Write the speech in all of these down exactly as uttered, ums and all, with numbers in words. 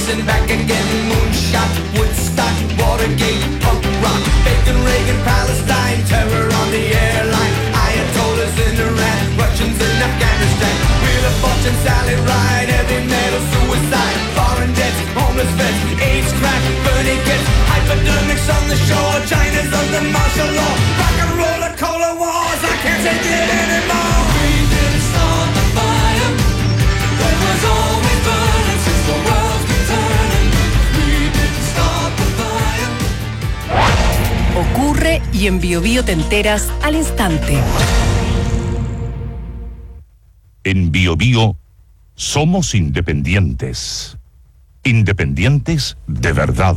racing back again. Moonshot, Woodstock, Watergate, punk rock, Bacon, Reagan, Palestine, terror on the airline, Ayatollahs in Iran, Russians in Afghanistan, Wheel of Fortune, Sally Ride, heavy metal, suicide, foreign debts, homeless vets, AIDS, crack, burning kids, hypodermics on the shore, China's under martial law, rock and roll, a cola wars, I can't take it anymore. We didn't start the fire, it was always burning since the world's been turning. We didn't start the fire. Ocurre y en Bio Bio te enteras al instante. En Bio Bio somos independientes. Independientes de verdad.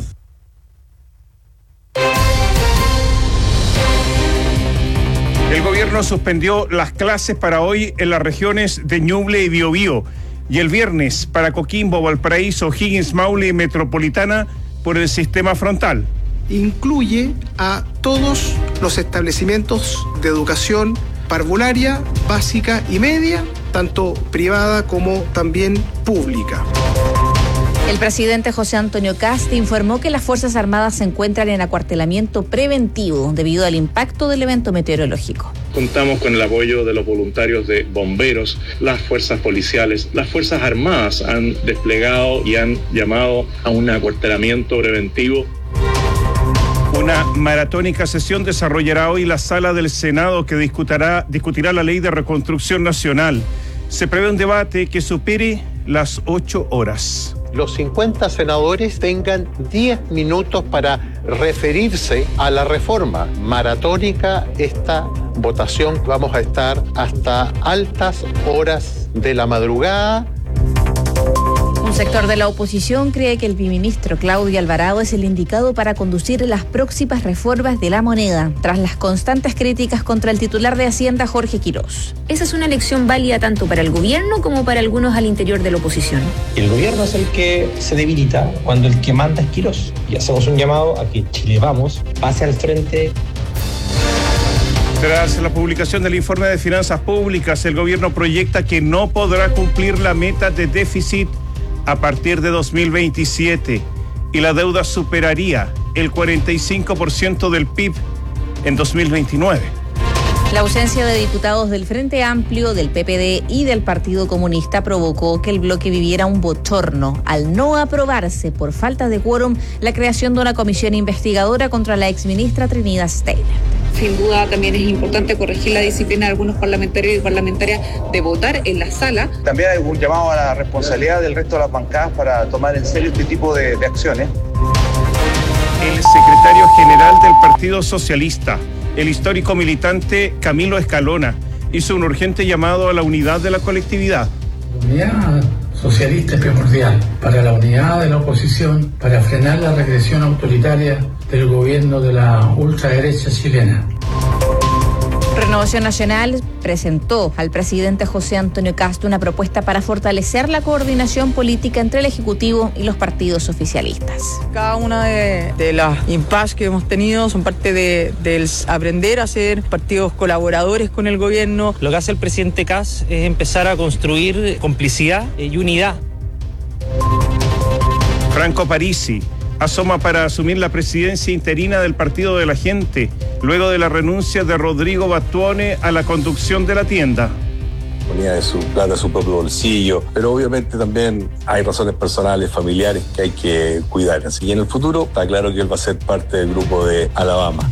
El gobierno suspendió las clases para hoy en las regiones de Ñuble y Biobío y el viernes para Coquimbo, Valparaíso, O'Higgins, Maule y Metropolitana por el sistema frontal. Incluye a todos los establecimientos de educación parvularia, básica y media, tanto privada como también pública. El presidente José Antonio Kast informó que las Fuerzas Armadas se encuentran en acuartelamiento preventivo debido al impacto del evento meteorológico. Contamos con el apoyo de los voluntarios de bomberos, las fuerzas policiales, las Fuerzas Armadas han desplegado y han llamado a un acuartelamiento preventivo. Una maratónica sesión desarrollará hoy la sala del Senado que discutirá, discutirá la ley de reconstrucción nacional. Se prevé un debate que supere las ocho horas. Los cincuenta senadores tengan diez minutos para referirse a la reforma. Maratónica esta votación, vamos a estar hasta altas horas de la madrugada. Un sector de la oposición cree que el ministro Claudio Alvarado es el indicado para conducir las próximas reformas de la moneda, tras las constantes críticas contra el titular de Hacienda, Jorge Quirós. Esa es una elección válida tanto para el gobierno como para algunos al interior de la oposición. El gobierno es el que se debilita cuando el que manda es Quirós. Y hacemos un llamado a que Chile Vamos pase al frente. Tras la publicación del informe de finanzas públicas, el gobierno proyecta que no podrá cumplir la meta de déficit a partir de dos mil veintisiete y la deuda superaría el cuarenta y cinco por ciento del P I B en dos mil veintinueve. La ausencia de diputados del Frente Amplio, del P P D y del Partido Comunista provocó que el bloque viviera un bochorno al no aprobarse por falta de quórum la creación de una comisión investigadora contra la exministra Trinidad Steiner. Sin duda también es importante corregir la disciplina de algunos parlamentarios y parlamentarias de votar en la sala. También hay un llamado a la responsabilidad del resto de las bancadas para tomar en serio este tipo de, de acciones. El secretario general del Partido Socialista, el histórico militante Camilo Escalona, hizo un urgente llamado a la unidad de la colectividad. La unidad socialista es primordial para la unidad de la oposición, para frenar la regresión autoritaria del gobierno de la ultraderecha chilena. Renovación Nacional presentó al presidente José Antonio Kast una propuesta para fortalecer la coordinación política entre el Ejecutivo y los partidos oficialistas. Cada una de, de las impases que hemos tenido son parte de, del aprender a ser partidos colaboradores con el gobierno. Lo que hace el presidente Kast es empezar a construir complicidad y unidad. Franco Parisi asoma para asumir la presidencia interina del Partido de la Gente, luego de la renuncia de Rodrigo Battuone a la conducción de la tienda. Ponía de su plata, su propio bolsillo, pero obviamente también hay razones personales, familiares que hay que cuidar. Así que en el futuro está claro que él va a ser parte del grupo de Alabama.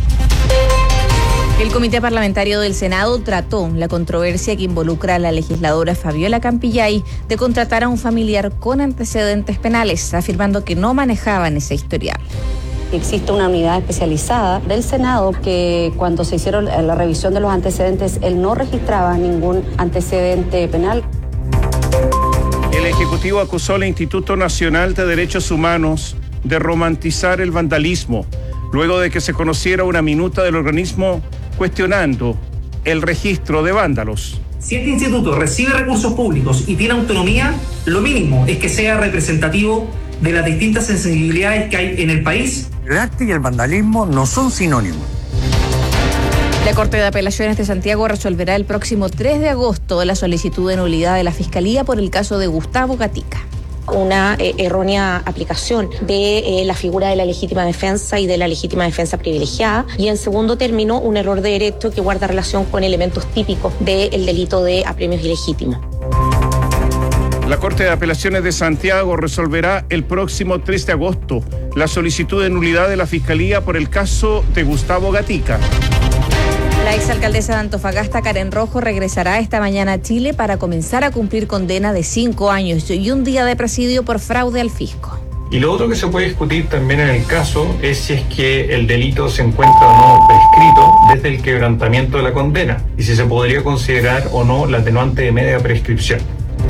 El Comité Parlamentario del Senado trató la controversia que involucra a la legisladora Fabiola Campillay de contratar a un familiar con antecedentes penales, afirmando que no manejaban ese historial. Existe una unidad especializada del Senado que cuando se hicieron la revisión de los antecedentes, él no registraba ningún antecedente penal. El Ejecutivo acusó al Instituto Nacional de Derechos Humanos de romantizar el vandalismo, luego de que se conociera una minuta del organismo cuestionando el registro de vándalos. Si este instituto recibe recursos públicos y tiene autonomía, lo mínimo es que sea representativo de las distintas sensibilidades que hay en el país. El arte y el vandalismo no son sinónimos. La Corte de Apelaciones de Santiago resolverá el próximo tres de agosto la solicitud de nulidad de la Fiscalía por el caso de Gustavo Gatica. una eh, errónea aplicación de eh, la figura de la legítima defensa y de la legítima defensa privilegiada. Y en segundo término, un error de derecho que guarda relación con elementos típicos del delito de apremios ilegítimos. La Corte de Apelaciones de Santiago resolverá el próximo tres de agosto la solicitud de nulidad de la Fiscalía por el caso de Gustavo Gatica. La exalcaldesa de Antofagasta, Karen Rojo, regresará esta mañana a Chile para comenzar a cumplir condena de cinco años y un día de presidio por fraude al fisco. Y lo otro que se puede discutir también en el caso es si es que el delito se encuentra o no prescrito desde el quebrantamiento de la condena y si se podría considerar o no la atenuante de media prescripción.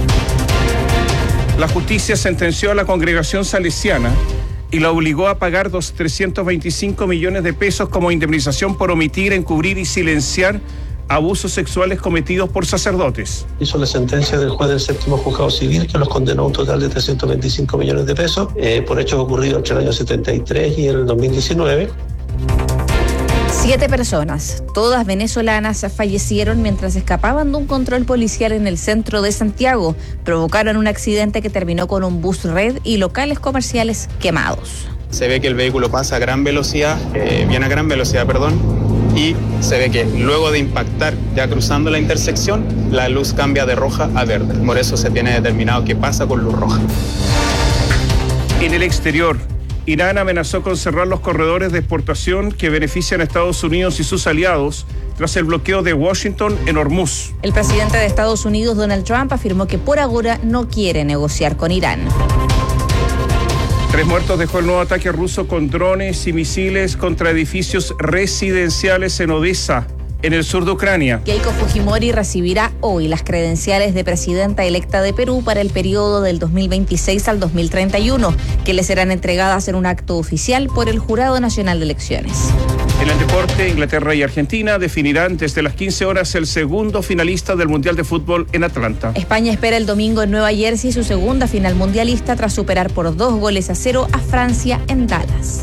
La justicia sentenció a la congregación salesiana y la obligó a pagar trescientos veinticinco millones de pesos como indemnización por omitir, encubrir y silenciar abusos sexuales cometidos por sacerdotes. Hizo la sentencia del juez del séptimo juzgado civil que los condenó a un total de trescientos veinticinco millones de pesos eh, por hechos ocurridos entre el año setenta y tres y el dos mil diecinueve. Siete personas, todas venezolanas, fallecieron mientras escapaban de un control policial en el centro de Santiago. Provocaron un accidente que terminó con un bus red y locales comerciales quemados. Se ve que el vehículo pasa a gran velocidad, eh, viene a gran velocidad, perdón, y se ve que luego de impactar, ya cruzando la intersección, la luz cambia de roja a verde. Por eso se tiene determinado que pasa con luz roja. En el exterior, Irán amenazó con cerrar los corredores de exportación que benefician a Estados Unidos y sus aliados tras el bloqueo de Washington en Hormuz. El presidente de Estados Unidos, Donald Trump, afirmó que por ahora no quiere negociar con Irán. Tres muertos dejó el nuevo ataque ruso con drones y misiles contra edificios residenciales en Odessa, en el sur de Ucrania. Keiko Fujimori recibirá hoy las credenciales de presidenta electa de Perú para el periodo del dos mil veintiséis al dos mil treinta y uno, que le serán entregadas en un acto oficial por el Jurado Nacional de Elecciones. En el deporte, Inglaterra y Argentina definirán desde las quince horas el segundo finalista del Mundial de Fútbol en Atlanta. España espera el domingo en Nueva Jersey su segunda final mundialista tras superar por dos goles a cero a Francia en Dallas.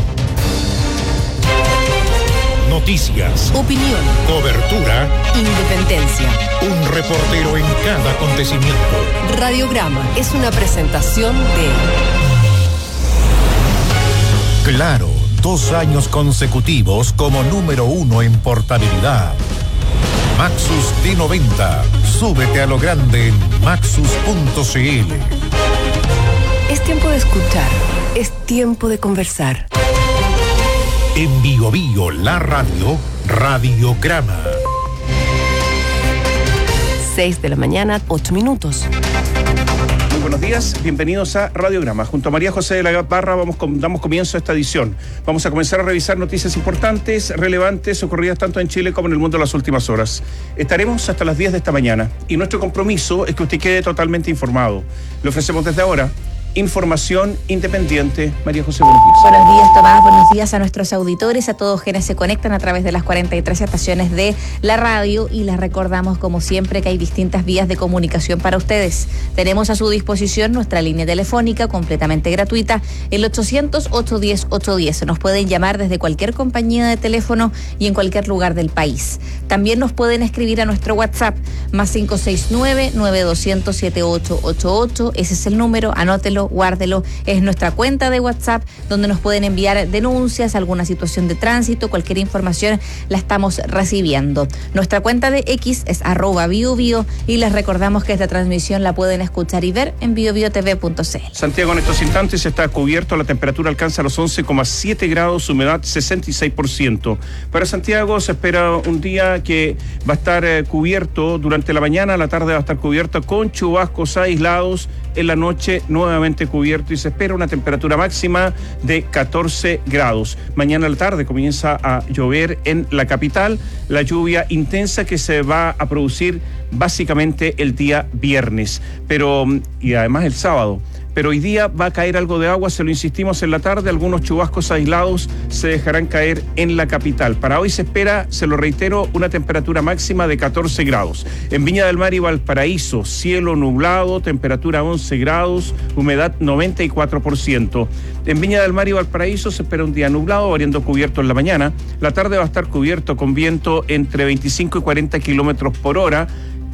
Noticias, opinión, cobertura, independencia. Un reportero en cada acontecimiento. Radiograma es una presentación de Claro, dos años consecutivos como número uno en portabilidad. Maxus T noventa. Súbete a lo grande en maxus punto c l. Es tiempo de escuchar, es tiempo de conversar. En Bio Bio, la radio, Radiograma. seis de la mañana, ocho minutos. Muy buenos días, bienvenidos a Radiograma. Junto a María José de la Barra vamos con, damos comienzo a esta edición. Vamos a comenzar a revisar noticias importantes, relevantes, ocurridas tanto en Chile como en el mundo en las últimas horas. Estaremos hasta las diez de esta mañana y nuestro compromiso es que usted quede totalmente informado. Le ofrecemos desde ahora información independiente. María José, buenos días. Buenos días, Tomás. Buenos días a nuestros auditores, a todos quienes se conectan a través de las cuarenta y tres estaciones de la radio, y les recordamos, como siempre, que hay distintas vías de comunicación para ustedes. Tenemos a su disposición nuestra línea telefónica completamente gratuita, el ochocientos, ochocientos diez, ochocientos diez. Nos pueden llamar desde cualquier compañía de teléfono y en cualquier lugar del país. También nos pueden escribir a nuestro WhatsApp, más cinco seis nueve, nueve dos cero cero, siete ocho ocho ocho. Ese es el número, anótelo, guárdelo. Es nuestra cuenta de WhatsApp donde nos pueden enviar denuncias, alguna situación de tránsito, cualquier información la estamos recibiendo. Nuestra cuenta de X es arroba biobio y les recordamos que esta transmisión la pueden escuchar y ver en bio bio t v punto c l. Santiago en estos instantes está cubierto, la temperatura alcanza los once coma siete grados, humedad sesenta y seis por ciento. Para Santiago se espera un día que va a estar eh, cubierto durante la mañana, la tarde va a estar cubierto con chubascos aislados, en la noche nuevamente cubierto y se espera una temperatura máxima de catorce grados. Mañana a la tarde comienza a llover en la capital, la lluvia intensa que se va a producir básicamente el día viernes, pero y además el sábado. Pero hoy día va a caer algo de agua, se lo insistimos en la tarde, algunos chubascos aislados se dejarán caer en la capital. Para hoy se espera, se lo reitero, una temperatura máxima de catorce grados. En Viña del Mar y Valparaíso, cielo nublado, temperatura once grados, humedad noventa y cuatro por ciento. En Viña del Mar y Valparaíso se espera un día nublado, variando cubierto en la mañana. La tarde va a estar cubierto con viento entre veinticinco y cuarenta kilómetros por hora.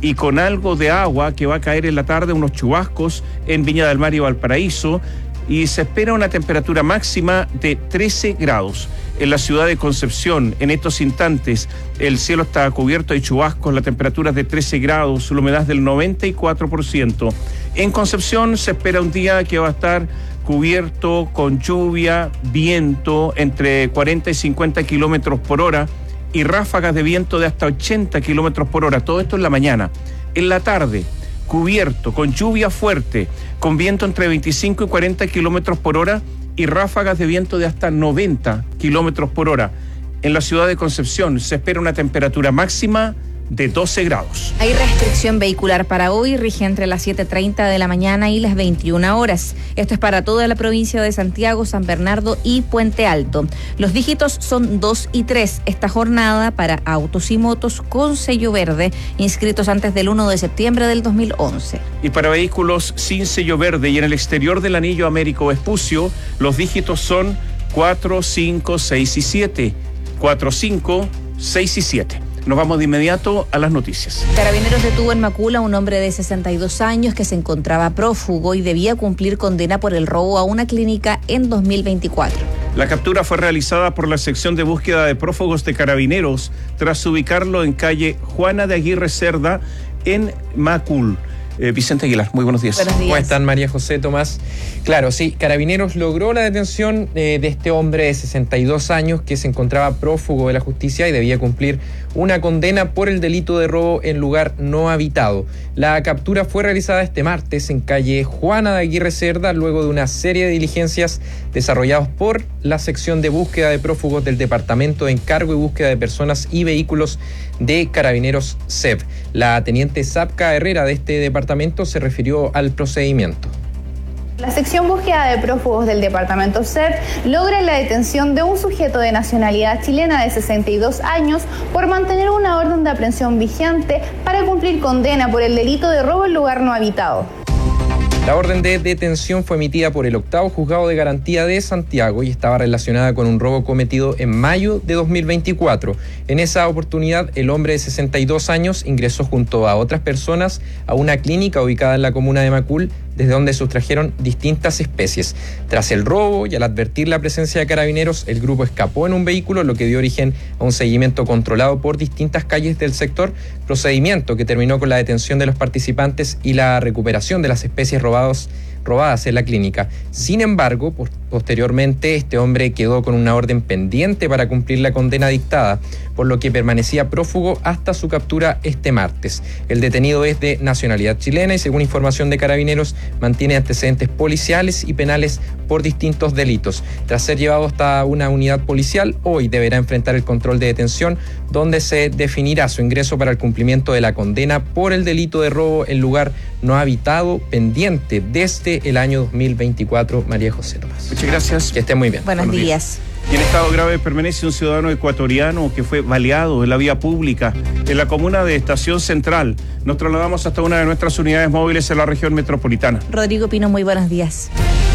y con algo de agua que va a caer en la tarde, unos chubascos en Viña del Mar y Valparaíso, y se espera una temperatura máxima de trece grados. En la ciudad de Concepción, en estos instantes, el cielo está cubierto de chubascos, la temperatura es de trece grados, la humedad del noventa y cuatro por ciento. En Concepción se espera un día que va a estar cubierto con lluvia, viento entre cuarenta y cincuenta kilómetros por hora y ráfagas de viento de hasta ochenta kilómetros por hora. Todo esto en la mañana. En la tarde, cubierto con lluvia fuerte, con viento entre veinticinco y cuarenta kilómetros por hora y ráfagas de viento de hasta noventa kilómetros por hora. En la ciudad de Concepción se espera una temperatura máxima de doce grados. Hay restricción vehicular para hoy, rige entre las siete treinta de la mañana y las veintiuna horas. Esto es para toda la provincia de Santiago, San Bernardo y Puente Alto. Los dígitos son dos y tres esta jornada para autos y motos con sello verde, inscritos antes del primero de septiembre del dos mil once. Y para vehículos sin sello verde y en el exterior del anillo Américo Vespucio, los dígitos son cuatro, cinco, seis y siete. cuatro, cinco, seis y siete. Nos vamos de inmediato a las noticias. Carabineros detuvo en Macul a un hombre de sesenta y dos años que se encontraba prófugo y debía cumplir condena por el robo a una clínica en dos mil veinticuatro. La captura fue realizada por la sección de búsqueda de prófugos de Carabineros tras ubicarlo en calle Juana de Aguirre Cerda en Macul. Eh, Vicente Aguilar, muy buenos días. Buenos días. ¿Cómo están, María José, Tomás? Claro, sí, Carabineros logró la detención eh, de este hombre de sesenta y dos años que se encontraba prófugo de la justicia y debía cumplir una condena por el delito de robo en lugar no habitado. La captura fue realizada este martes en calle Juana de Aguirre Cerda, luego de una serie de diligencias desarrolladas por la sección de búsqueda de prófugos del Departamento de Encargo y Búsqueda de Personas y Vehículos de Carabineros C E V. La teniente Zapka Herrera de este departamento se refirió al procedimiento. La sección búsqueda de prófugos del departamento C E V logra la detención de un sujeto de nacionalidad chilena de sesenta y dos años por mantener una orden de aprehensión vigente para cumplir condena por el delito de robo en lugar no habitado. La orden de detención fue emitida por el octavo juzgado de garantía de Santiago y estaba relacionada con un robo cometido en mayo de dos mil veinticuatro. En esa oportunidad, el hombre de sesenta y dos años ingresó junto a otras personas a una clínica ubicada en la comuna de Macul, desde donde sustrajeron distintas especies. Tras el robo y al advertir la presencia de carabineros, el grupo escapó en un vehículo, lo que dio origen a un seguimiento controlado por distintas calles del sector, procedimiento que terminó con la detención de los participantes y la recuperación de las especies robadas robadas en la clínica. Sin embargo, por, posteriormente este hombre quedó con una orden pendiente para cumplir la condena dictada, por lo que permanecía prófugo hasta su captura este martes. El detenido es de nacionalidad chilena y, según información de Carabineros, mantiene antecedentes policiales y penales por distintos delitos. Tras ser llevado hasta una unidad policial, hoy deberá enfrentar el control de detención, donde se definirá su ingreso para el cumplimiento de la condena por el delito de robo en lugar no habitado, pendiente desde el año dos mil veinticuatro. María José Tomás. Muchas gracias. Que estén muy bien. Buenos, Buenos días. días. Y en estado grave permanece un ciudadano ecuatoriano que fue baleado en la vía pública en la comuna de Estación Central. Nos trasladamos hasta una de nuestras unidades móviles en la región metropolitana. Rodrigo Pino, muy buenos días.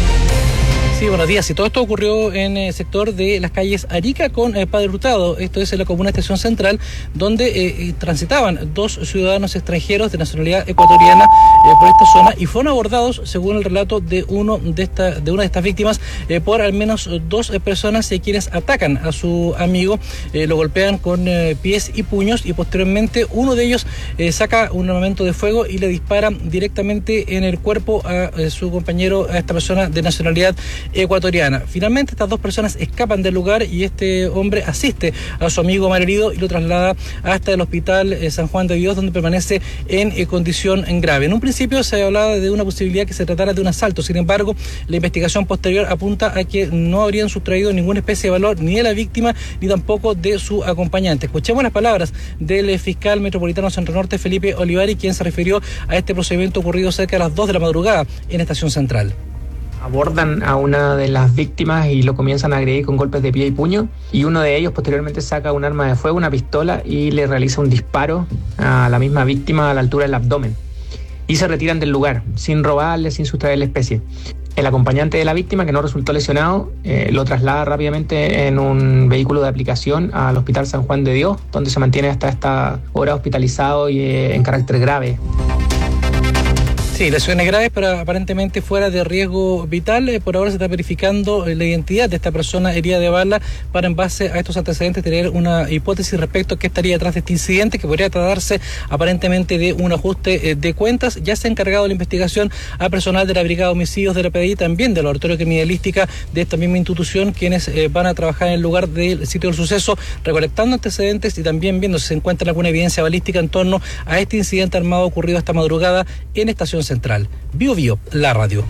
Sí, buenos días. Y todo esto ocurrió en el sector de las calles Arica con eh, Padre Hurtado. Esto es en la comuna Estación Central, donde eh, transitaban dos ciudadanos extranjeros de nacionalidad ecuatoriana eh, por esta zona y fueron abordados, según el relato de uno de esta de una de estas víctimas, eh, por al menos dos eh, personas eh, quienes atacan a su amigo, eh, lo golpean con eh, pies y puños y posteriormente uno de ellos eh, saca un armamento de fuego y le dispara directamente en el cuerpo a eh, su compañero, a esta persona de nacionalidad ecuatoriana. Finalmente estas dos personas escapan del lugar y este hombre asiste a su amigo malherido y lo traslada hasta el hospital eh, San Juan de Dios, donde permanece en eh, condición grave. En un principio se hablaba de una posibilidad que se tratara de un asalto, sin embargo la investigación posterior apunta a que no habrían sustraído ninguna especie de valor ni de la víctima ni tampoco de su acompañante. Escuchemos las palabras del eh, fiscal metropolitano Centro Norte, Felipe Olivari, quien se refirió a este procedimiento ocurrido cerca de las dos de la madrugada en Estación Central. Abordan a una de las víctimas y lo comienzan a agredir con golpes de pie y puño, y uno de ellos posteriormente saca un arma de fuego, una pistola, y le realiza un disparo a la misma víctima a la altura del abdomen. y se retiran del lugar, sin robarle, sin sustraer la especie. El acompañante de la víctima, que no resultó lesionado, eh, lo traslada rápidamente en un vehículo de aplicación al Hospital San Juan de Dios, donde se mantiene hasta esta hora hospitalizado y eh, en carácter grave. Sí, lesiones graves, pero aparentemente fuera de riesgo vital. Eh, por ahora se está verificando eh, la identidad de esta persona herida de bala para, en base a estos antecedentes, tener una hipótesis respecto a qué estaría detrás de este incidente, que podría tratarse aparentemente de un ajuste eh, de cuentas. Ya se ha encargado la investigación a personal de la Brigada de Homicidios de la P D I, también del Laboratorio Criminalística de esta misma institución, quienes eh, van a trabajar en el lugar del sitio del suceso, recolectando antecedentes y también viendo si se encuentra alguna evidencia balística en torno a este incidente armado ocurrido esta madrugada en Estación Central. Bio Bio, la radio.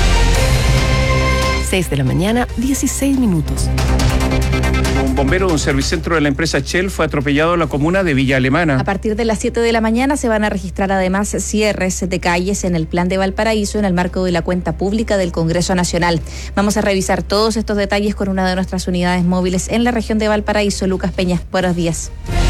seis de la mañana, dieciséis minutos. Un bombero de un servicentro de la empresa Shell fue atropellado en la comuna de Villa Alemana. A partir de las siete de la mañana se van a registrar además cierres de calles en el plan de Valparaíso en el marco de la cuenta pública del Congreso Nacional. Vamos a revisar todos estos detalles con una de nuestras unidades móviles en la región de Valparaíso. Lucas Peña, buenos días.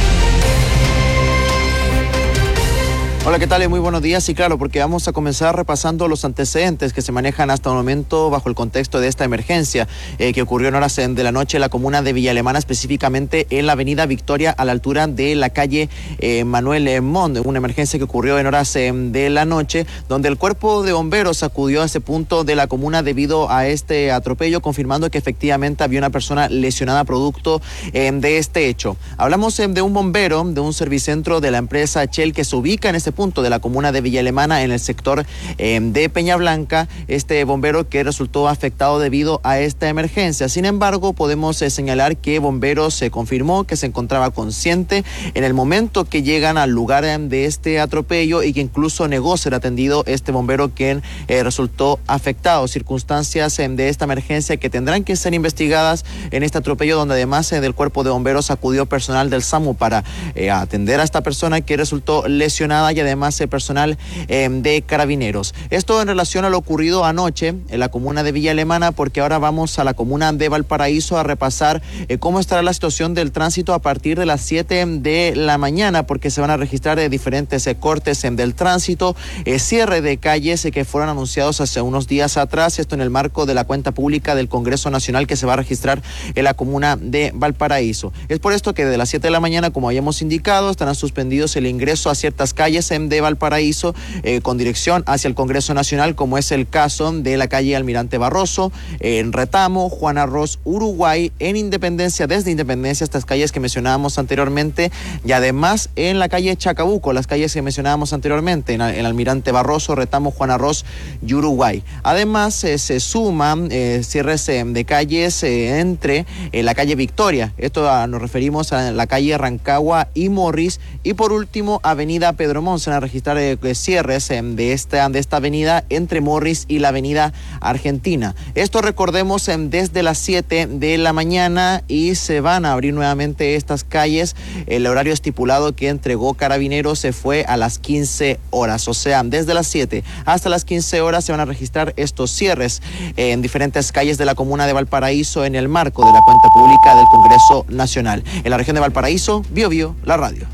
Hola, ¿qué tal? Muy buenos días. Y claro, porque vamos a comenzar repasando los antecedentes que se manejan hasta el momento bajo el contexto de esta emergencia eh, que ocurrió en horas de la noche en la comuna de Villa Alemana, específicamente en la avenida Victoria a la altura de la calle eh, Manuel Montt. Una emergencia que ocurrió en horas eh, de la noche, donde el cuerpo de bomberos acudió a ese punto de la comuna debido a este atropello, confirmando que efectivamente había una persona lesionada producto eh, de este hecho. Hablamos eh, de un bombero de un servicentro de la empresa Shell que se ubica en ese punto de la comuna de Villa Alemana en el sector eh, de Peña Blanca, este bombero que resultó afectado debido a esta emergencia. Sin embargo, podemos eh, señalar que bomberos se eh, confirmó que se encontraba consciente en el momento que llegan al lugar eh, de este atropello y que incluso negó ser atendido este bombero quien eh, resultó afectado. Circunstancias eh, de esta emergencia que tendrán que ser investigadas en este atropello, donde además eh, del cuerpo de bomberos acudió personal del SAMU para eh, atender a esta persona que resultó lesionada y además eh, personal eh, de carabineros. Esto en relación a lo ocurrido anoche en la comuna de Villa Alemana, porque ahora vamos a la comuna de Valparaíso a repasar eh, cómo estará la situación del tránsito a partir de las siete de la mañana, porque se van a registrar eh, diferentes eh, cortes eh, del tránsito, eh, cierre de calles eh, que fueron anunciados hace unos días atrás, esto en el marco de la cuenta pública del Congreso Nacional que se va a registrar en la comuna de Valparaíso. Es por esto que de las siete de la mañana, como habíamos indicado, estarán suspendidos el ingreso a ciertas calles de Valparaíso eh, con dirección hacia el Congreso Nacional, como es el caso de la calle Almirante Barroso, eh, en Retamo, Juan Ross, Uruguay, en Independencia, desde Independencia, estas calles que mencionábamos anteriormente, y además en la calle Chacabuco, las calles que mencionábamos anteriormente, en, en Almirante Barroso, Retamo, Juan Ross y Uruguay. Además, eh, se suman eh, cierres eh, de calles eh, entre eh, la calle Victoria, esto a, nos referimos a la calle Rancagua y Morris, y por último, avenida Pedro Montt. Se van a registrar eh, cierres eh, de, esta, de esta avenida entre Morris y la avenida Argentina. Esto recordemos eh, desde las siete de la mañana y se van a abrir nuevamente estas calles. El horario estipulado que entregó Carabineros se fue a las quince horas, o sea, desde las siete hasta las quince horas se van a registrar estos cierres eh, en diferentes calles de la comuna de Valparaíso en el marco de la cuenta pública del Congreso Nacional. En la región de Valparaíso, Bio Bio, la radio.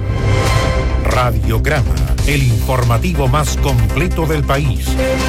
Radiograma, el informativo más completo del país.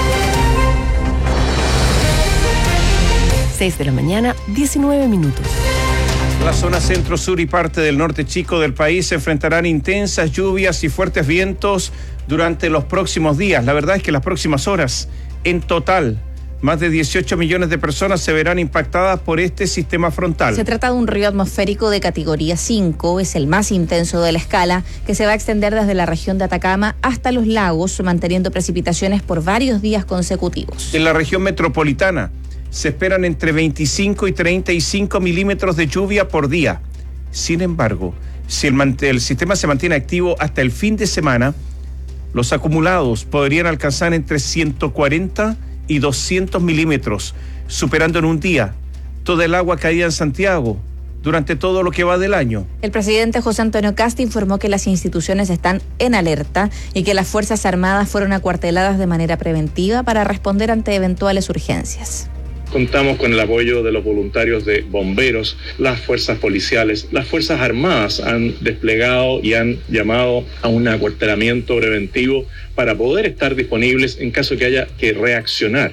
seis de la mañana, diecinueve minutos. La zona centro, sur y parte del norte chico del país se enfrentarán intensas lluvias y fuertes vientos durante los próximos días. La verdad es que las próximas horas, en total, más de dieciocho millones de personas se verán impactadas por este sistema frontal. Se trata de un río atmosférico de categoría cinco, es el más intenso de la escala, que se va a extender desde la región de Atacama hasta los lagos, manteniendo precipitaciones por varios días consecutivos. En la región metropolitana se esperan entre veinticinco y treinta y cinco milímetros de lluvia por día. Sin embargo, si el, el sistema se mantiene activo hasta el fin de semana, los acumulados podrían alcanzar entre ciento cuarenta y doscientos milímetros, superando en un día toda el agua caída en Santiago durante todo lo que va del año. El presidente José Antonio Kast informó que las instituciones están en alerta y que las Fuerzas Armadas fueron acuarteladas de manera preventiva para responder ante eventuales urgencias. Contamos con el apoyo de los voluntarios de bomberos, las fuerzas policiales, las fuerzas armadas han desplegado y han llamado a un acuartelamiento preventivo para poder estar disponibles en caso que haya que reaccionar.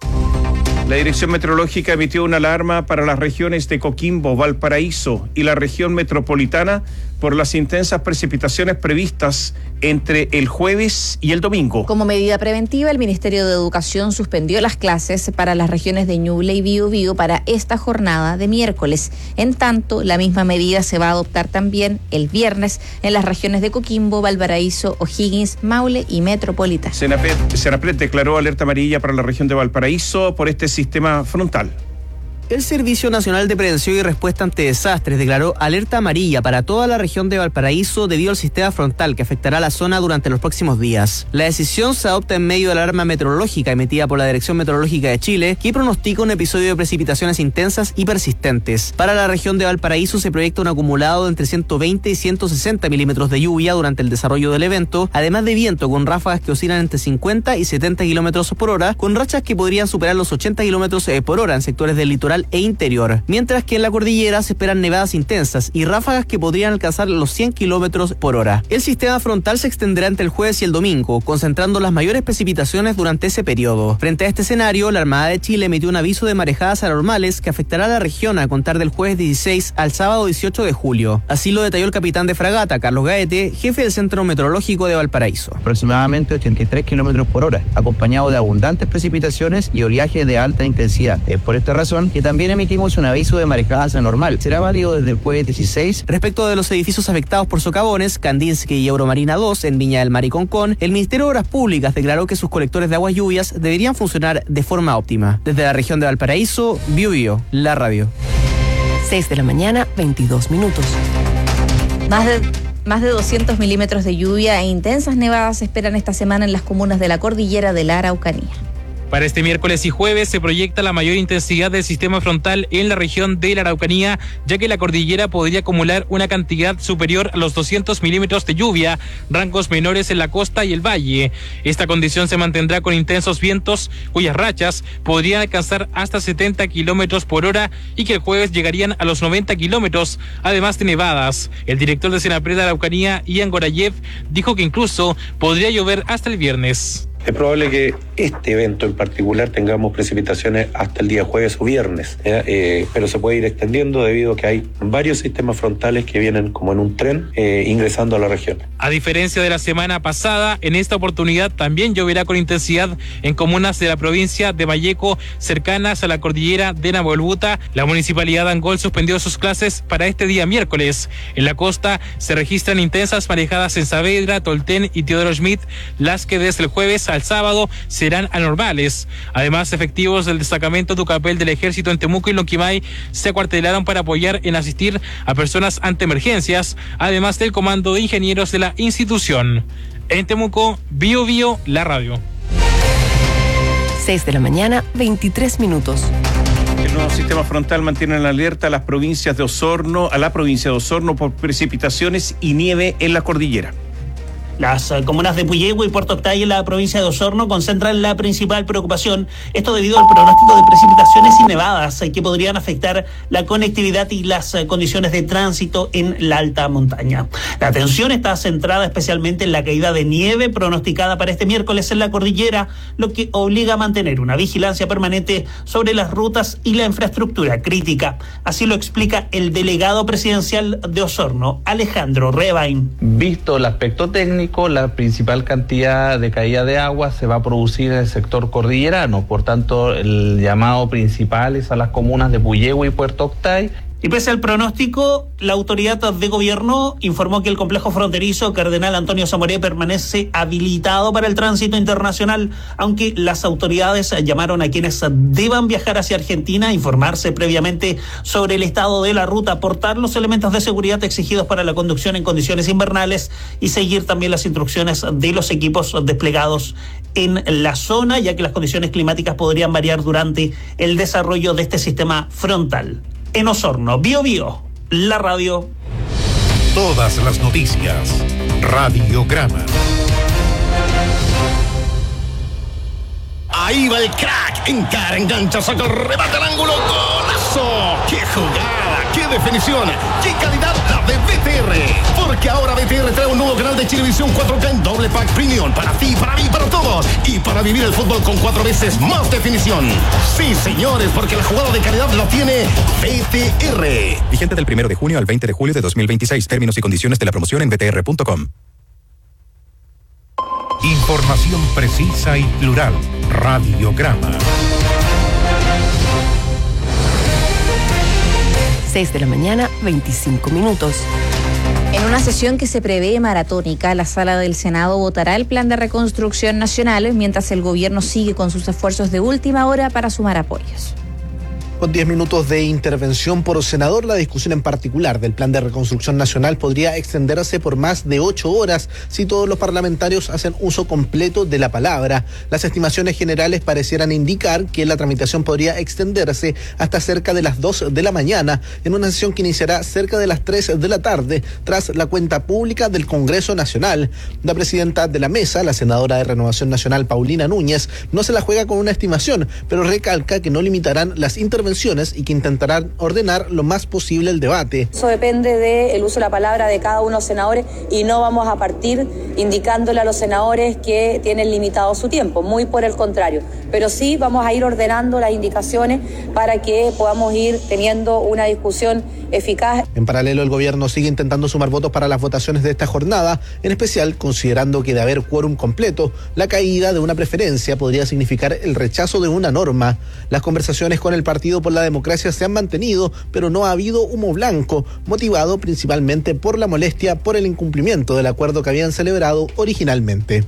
La Dirección Meteorológica emitió una alarma para las regiones de Coquimbo, Valparaíso y la región metropolitana por las intensas precipitaciones previstas entre el jueves y el domingo. Como medida preventiva, el Ministerio de Educación suspendió las clases para las regiones de Ñuble y Biobío para esta jornada de miércoles. En tanto, la misma medida se va a adoptar también el viernes en las regiones de Coquimbo, Valparaíso, O'Higgins, Maule y Metropolitana. Senapred, Senapred declaró alerta amarilla para la región de Valparaíso por este sistema frontal. El Servicio Nacional de Prevención y Respuesta ante Desastres declaró alerta amarilla para toda la región de Valparaíso debido al sistema frontal que afectará la zona durante los próximos días. La decisión se adopta en medio de la alarma meteorológica emitida por la Dirección Meteorológica de Chile, que pronostica un episodio de precipitaciones intensas y persistentes. Para la región de Valparaíso se proyecta un acumulado de entre ciento veinte y ciento sesenta milímetros de lluvia durante el desarrollo del evento, además de viento con ráfagas que oscilan entre cincuenta y setenta kilómetros por hora, con rachas que podrían superar los ochenta kilómetros por hora en sectores del litoral e interior, mientras que en la cordillera se esperan nevadas intensas y ráfagas que podrían alcanzar los cien kilómetros por hora. El sistema frontal se extenderá entre el jueves y el domingo, concentrando las mayores precipitaciones durante ese periodo. Frente a este escenario, la Armada de Chile emitió un aviso de marejadas anormales que afectará a la región a contar del jueves dieciséis al sábado dieciocho de julio. Así lo detalló el capitán de fragata, Carlos Gaete, jefe del Centro Meteorológico de Valparaíso. Aproximadamente ochenta y tres kilómetros por hora, acompañado de abundantes precipitaciones y oleaje de alta intensidad. Es por esta razón que también emitimos un aviso de marejadas anormal. Será válido desde el jueves dieciséis. Respecto de los edificios afectados por socavones, Kandinsky y Euromarina dos en Viña del Mar y Concón, el Ministerio de Obras Públicas declaró que sus colectores de aguas lluvias deberían funcionar de forma óptima. Desde la región de Valparaíso, Biobío, la radio. seis de la mañana, veintidós minutos. Más de... Más de doscientos milímetros de lluvia e intensas nevadas se esperan esta semana en las comunas de la cordillera de la Araucanía. Para este miércoles y jueves se proyecta la mayor intensidad del sistema frontal en la región de la Araucanía, ya que la cordillera podría acumular una cantidad superior a los doscientos milímetros de lluvia, rangos menores en la costa y el valle. Esta condición se mantendrá con intensos vientos, cuyas rachas podrían alcanzar hasta setenta kilómetros por hora y que el jueves llegarían a los noventa kilómetros, además de nevadas. El director de Senapred de Araucanía, Ian Gorayev, dijo que incluso podría llover hasta el viernes. Es probable que este evento en particular tengamos precipitaciones hasta el día jueves o viernes, eh, pero se puede ir extendiendo debido a que hay varios sistemas frontales que vienen como en un tren eh, ingresando a la región. A diferencia de la semana pasada, en esta oportunidad también lloverá con intensidad en comunas de la provincia de Malleco, cercanas a la cordillera de Nahuelbuta. La municipalidad de Angol suspendió sus clases para este día miércoles. En la costa se registran intensas marejadas en Saavedra, Tolten y Teodoro Schmidt, las que desde el jueves al sábado serán anormales. Además, efectivos del destacamento Tucapel del Ejército en Temuco y Lonquimay se acuartelaron para apoyar en asistir a personas ante emergencias, además del comando de ingenieros de la institución. En Temuco, Bio Bio, la radio. seis de la mañana, veintitrés minutos. El nuevo sistema frontal mantiene en alerta a las provincias de Osorno, a la provincia de Osorno por precipitaciones y nieve en la cordillera. Las uh, comunas de Puyehue y Puerto Octay en la provincia de Osorno concentran la principal preocupación, esto debido al pronóstico de precipitaciones y nevadas eh, que podrían afectar la conectividad y las eh, condiciones de tránsito en la alta montaña. La atención está centrada especialmente en la caída de nieve pronosticada para este miércoles en la cordillera, lo que obliga a mantener una vigilancia permanente sobre las rutas y la infraestructura crítica. Así lo explica el delegado presidencial de Osorno, Alejandro Rebain. Visto el aspecto técnico, la principal cantidad de caída de agua se va a producir en el sector cordillerano, por tanto el llamado principal es a las comunas de Puyehue y Puerto Octay. Y pese al pronóstico, la autoridad de gobierno informó que el complejo fronterizo Cardenal Antonio Zamoré permanece habilitado para el tránsito internacional, aunque las autoridades llamaron a quienes deban viajar hacia Argentina a informarse previamente sobre el estado de la ruta, aportar los elementos de seguridad exigidos para la conducción en condiciones invernales y seguir también las instrucciones de los equipos desplegados en la zona, ya que las condiciones climáticas podrían variar durante el desarrollo de este sistema frontal. En Osorno, Bio Bio, la radio. Todas las noticias, Radiograma. Ahí ¡Viva el crack! Encara, engancha, saca, remata al ángulo. ¡Golazo! ¡Qué jugada! ¡Qué definición! ¡Qué calidad la de B T R! Porque ahora B T R trae un nuevo canal de Chilevisión cuatro K en doble pack premium. Para ti, para mí, para todos. Y para vivir el fútbol con cuatro veces más definición. Sí, señores, porque la jugada de calidad la tiene B T R. Vigente del primero de junio al veinte de julio de dos mil veintiséis. Términos y condiciones de la promoción en b t r punto com. Información precisa y plural. Radiograma. seis de la mañana, veinticinco minutos. En una sesión que se prevé maratónica, la Sala del Senado votará el Plan de Reconstrucción Nacional, mientras el gobierno sigue con sus esfuerzos de última hora para sumar apoyos. Con diez minutos de intervención por senador, la discusión en particular del Plan de Reconstrucción Nacional podría extenderse por más de ocho horas si todos los parlamentarios hacen uso completo de la palabra. Las estimaciones generales parecieran indicar que la tramitación podría extenderse hasta cerca de las dos de la mañana, en una sesión que iniciará cerca de las tres de la tarde, tras la cuenta pública del Congreso Nacional. La presidenta de la mesa, la senadora de Renovación Nacional, Paulina Núñez, no se la juega con una estimación, pero recalca que no limitarán las intervenciones y que intentarán ordenar lo más posible el debate. Eso depende del uso de la palabra de cada uno de los senadores y no vamos a partir indicándole a los senadores que tienen limitado su tiempo, muy por el contrario. Pero sí vamos a ir ordenando las indicaciones para que podamos ir teniendo una discusión eficaz. En paralelo, el gobierno sigue intentando sumar votos para las votaciones de esta jornada, en especial considerando que de haber quórum completo, la caída de una preferencia podría significar el rechazo de una norma. Las conversaciones con el Partido por la Democracia se han mantenido, pero no ha habido humo blanco, motivado principalmente por la molestia por el incumplimiento del acuerdo que habían celebrado originalmente.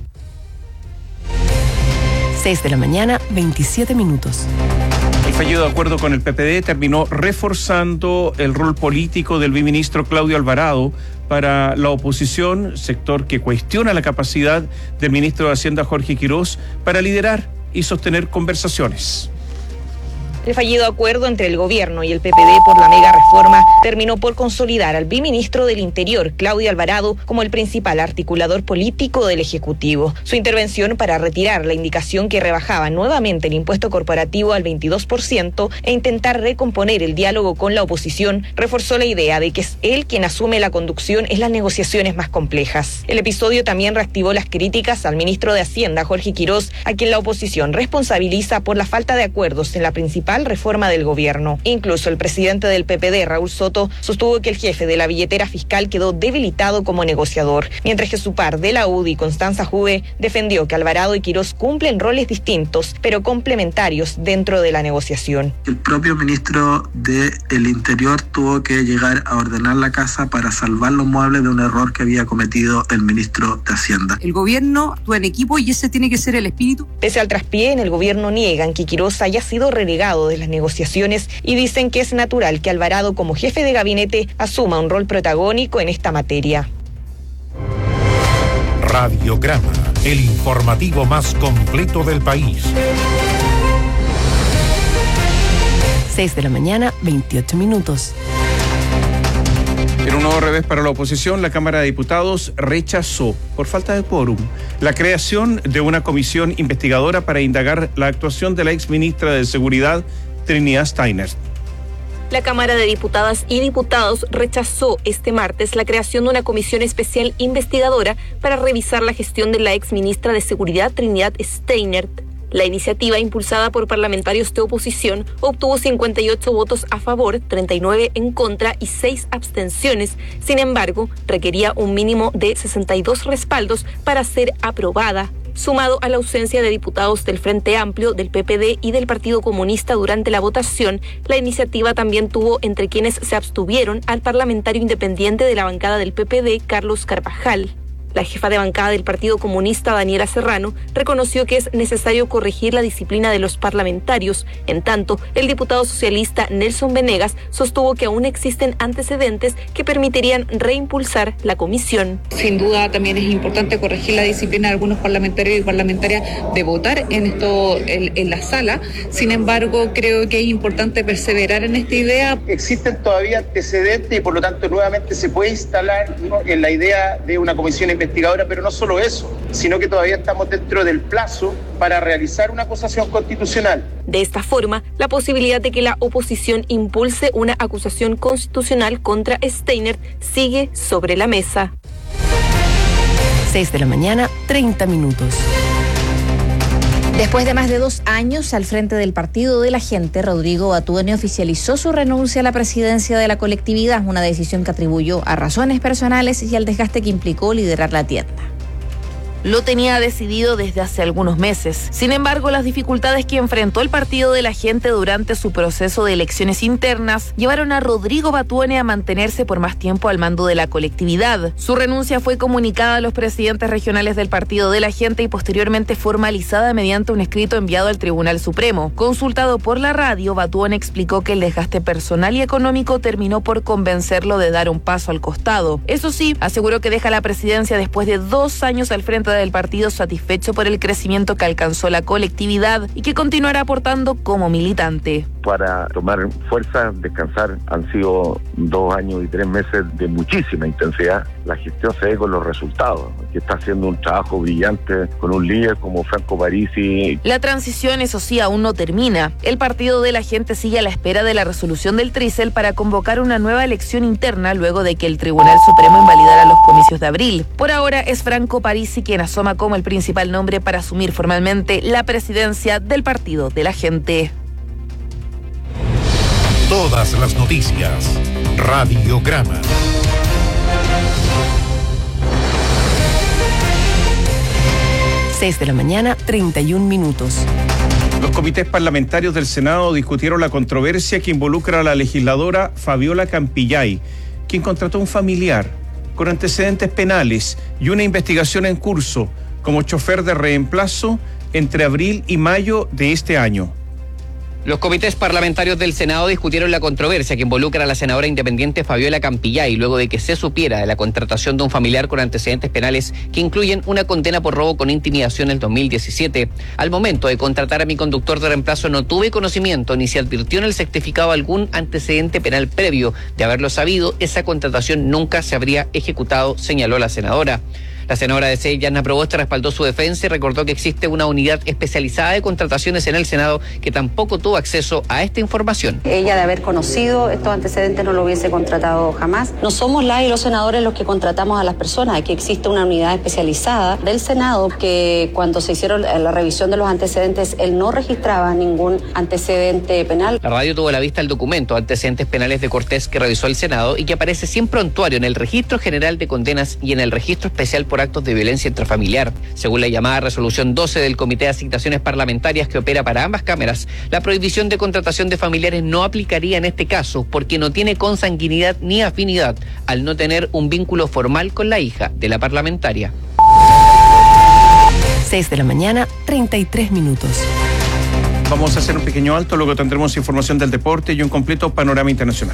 seis de la mañana, veintisiete minutos. El fallido acuerdo con el P P D terminó reforzando el rol político del viceministro Claudio Alvarado para la oposición, sector que cuestiona la capacidad del ministro de Hacienda Jorge Quirós para liderar y sostener conversaciones. El fallido acuerdo entre el gobierno y el P P D por la mega reforma terminó por consolidar al viceministro del Interior, Claudio Alvarado, como el principal articulador político del Ejecutivo. Su intervención para retirar la indicación que rebajaba nuevamente el impuesto corporativo al veintidós por ciento e intentar recomponer el diálogo con la oposición reforzó la idea de que es él quien asume la conducción en las negociaciones más complejas. El episodio también reactivó las críticas al ministro de Hacienda, Jorge Quirós, a quien la oposición responsabiliza por la falta de acuerdos en la principal reforma del gobierno. Incluso el presidente del P P D, Raúl Soto, sostuvo que el jefe de la billetera fiscal quedó debilitado como negociador, mientras que su par de la U D I, Constanza Juve, defendió que Alvarado y Quirós cumplen roles distintos, pero complementarios dentro de la negociación. El propio ministro del Interior tuvo que llegar a ordenar la casa para salvar los muebles de un error que había cometido el ministro de Hacienda. El gobierno actúa en equipo y ese tiene que ser el espíritu. Pese al traspié, en el gobierno niegan que Quirós haya sido relegado de las negociaciones y dicen que es natural que Alvarado, como jefe de gabinete, asuma un rol protagónico en esta materia. Radiograma, el informativo más completo del país. seis de la mañana, veintiocho minutos. En un nuevo revés para la oposición, la Cámara de Diputados rechazó, por falta de quórum, la creación de una comisión investigadora para indagar la actuación de la exministra de Seguridad, Trinidad Steiner. La Cámara de Diputadas y Diputados rechazó este martes la creación de una comisión especial investigadora para revisar la gestión de la exministra de Seguridad, Trinidad Steiner. La iniciativa, impulsada por parlamentarios de oposición, obtuvo cincuenta y ocho votos a favor, treinta y nueve en contra y seis abstenciones. Sin embargo, requería un mínimo de sesenta y dos respaldos para ser aprobada. Sumado a la ausencia de diputados del Frente Amplio, del P P D y del Partido Comunista durante la votación, la iniciativa también tuvo entre quienes se abstuvieron al parlamentario independiente de la bancada del P P D, Carlos Carvajal. La jefa de bancada del Partido Comunista, Daniela Serrano, reconoció que es necesario corregir la disciplina de los parlamentarios. En tanto, el diputado socialista Nelson Venegas sostuvo que aún existen antecedentes que permitirían reimpulsar la comisión. Sin duda también es importante corregir la disciplina de algunos parlamentarios y parlamentarias de votar en esto en, en la sala. Sin embargo, creo que es importante perseverar en esta idea. Existen todavía antecedentes y por lo tanto nuevamente se puede instalar, ¿no?, en la idea de una comisión investigadora investigadora, pero no solo eso, sino que todavía estamos dentro del plazo para realizar una acusación constitucional. De esta forma, la posibilidad de que la oposición impulse una acusación constitucional contra Steiner sigue sobre la mesa. seis de la mañana, treinta minutos. Después de más de dos años al frente del Partido de la Gente, Rodrigo Batuone oficializó su renuncia a la presidencia de la colectividad, una decisión que atribuyó a razones personales y al desgaste que implicó liderar la tienda. Lo tenía decidido desde hace algunos meses. Sin embargo, las dificultades que enfrentó el Partido de la Gente durante su proceso de elecciones internas llevaron a Rodrigo Batuone a mantenerse por más tiempo al mando de la colectividad. Su renuncia fue comunicada a los presidentes regionales del Partido de la Gente y posteriormente formalizada mediante un escrito enviado al Tribunal Supremo. Consultado por la radio, Batuone explicó que el desgaste personal y económico terminó por convencerlo de dar un paso al costado. Eso sí, aseguró que deja la presidencia después de dos años al frente del partido, satisfecho por el crecimiento que alcanzó la colectividad y que continuará aportando como militante. Para tomar fuerza, descansar, han sido dos años y tres meses de muchísima intensidad. La gestión se ve con los resultados, que está haciendo un trabajo brillante con un líder como Franco Parisi. La transición, eso sí, aún no termina. El Partido de la Gente sigue a la espera de la resolución del Trícel para convocar una nueva elección interna luego de que el Tribunal Supremo invalidara los comicios de abril. Por ahora es Franco Parisi quien asoma como el principal nombre para asumir formalmente la presidencia del Partido de la Gente. Todas las noticias. Radiograma. seis de la mañana, treinta y un minutos. Los comités parlamentarios del Senado discutieron la controversia que involucra a la legisladora Fabiola Campillay, quien contrató a un familiar con antecedentes penales y una investigación en curso como chofer de reemplazo entre abril y mayo de este año. Los comités parlamentarios del Senado discutieron la controversia que involucra a la senadora independiente Fabiola Campillay luego de que se supiera de la contratación de un familiar con antecedentes penales que incluyen una condena por robo con intimidación en el dos mil diecisiete. Al momento de contratar a mi conductor de reemplazo no tuve conocimiento ni se advirtió en el certificado algún antecedente penal previo. De haberlo sabido, esa contratación nunca se habría ejecutado, señaló la senadora. La senadora de C E I, Yana Proboste, respaldó su defensa y recordó que existe una unidad especializada de contrataciones en el Senado que tampoco tuvo acceso a esta información. Ella, de haber conocido estos antecedentes, no lo hubiese contratado jamás. No somos las y los senadores los que contratamos a las personas. Aquí existe una unidad especializada del Senado que cuando se hicieron la revisión de los antecedentes, él no registraba ningún antecedente penal. La radio tuvo a la vista el documento Antecedentes Penales de Cortés que revisó el Senado y que aparece sin prontuario en el Registro General de Condenas y en el Registro Especial por actos de violencia intrafamiliar. Según la llamada resolución doce del Comité de Asignaciones Parlamentarias que opera para ambas cámaras, la prohibición de contratación de familiares no aplicaría en este caso porque no tiene consanguinidad ni afinidad al no tener un vínculo formal con la hija de la parlamentaria. seis de la mañana, treinta y tres minutos. Vamos a hacer un pequeño alto, luego tendremos información del deporte y un completo panorama internacional.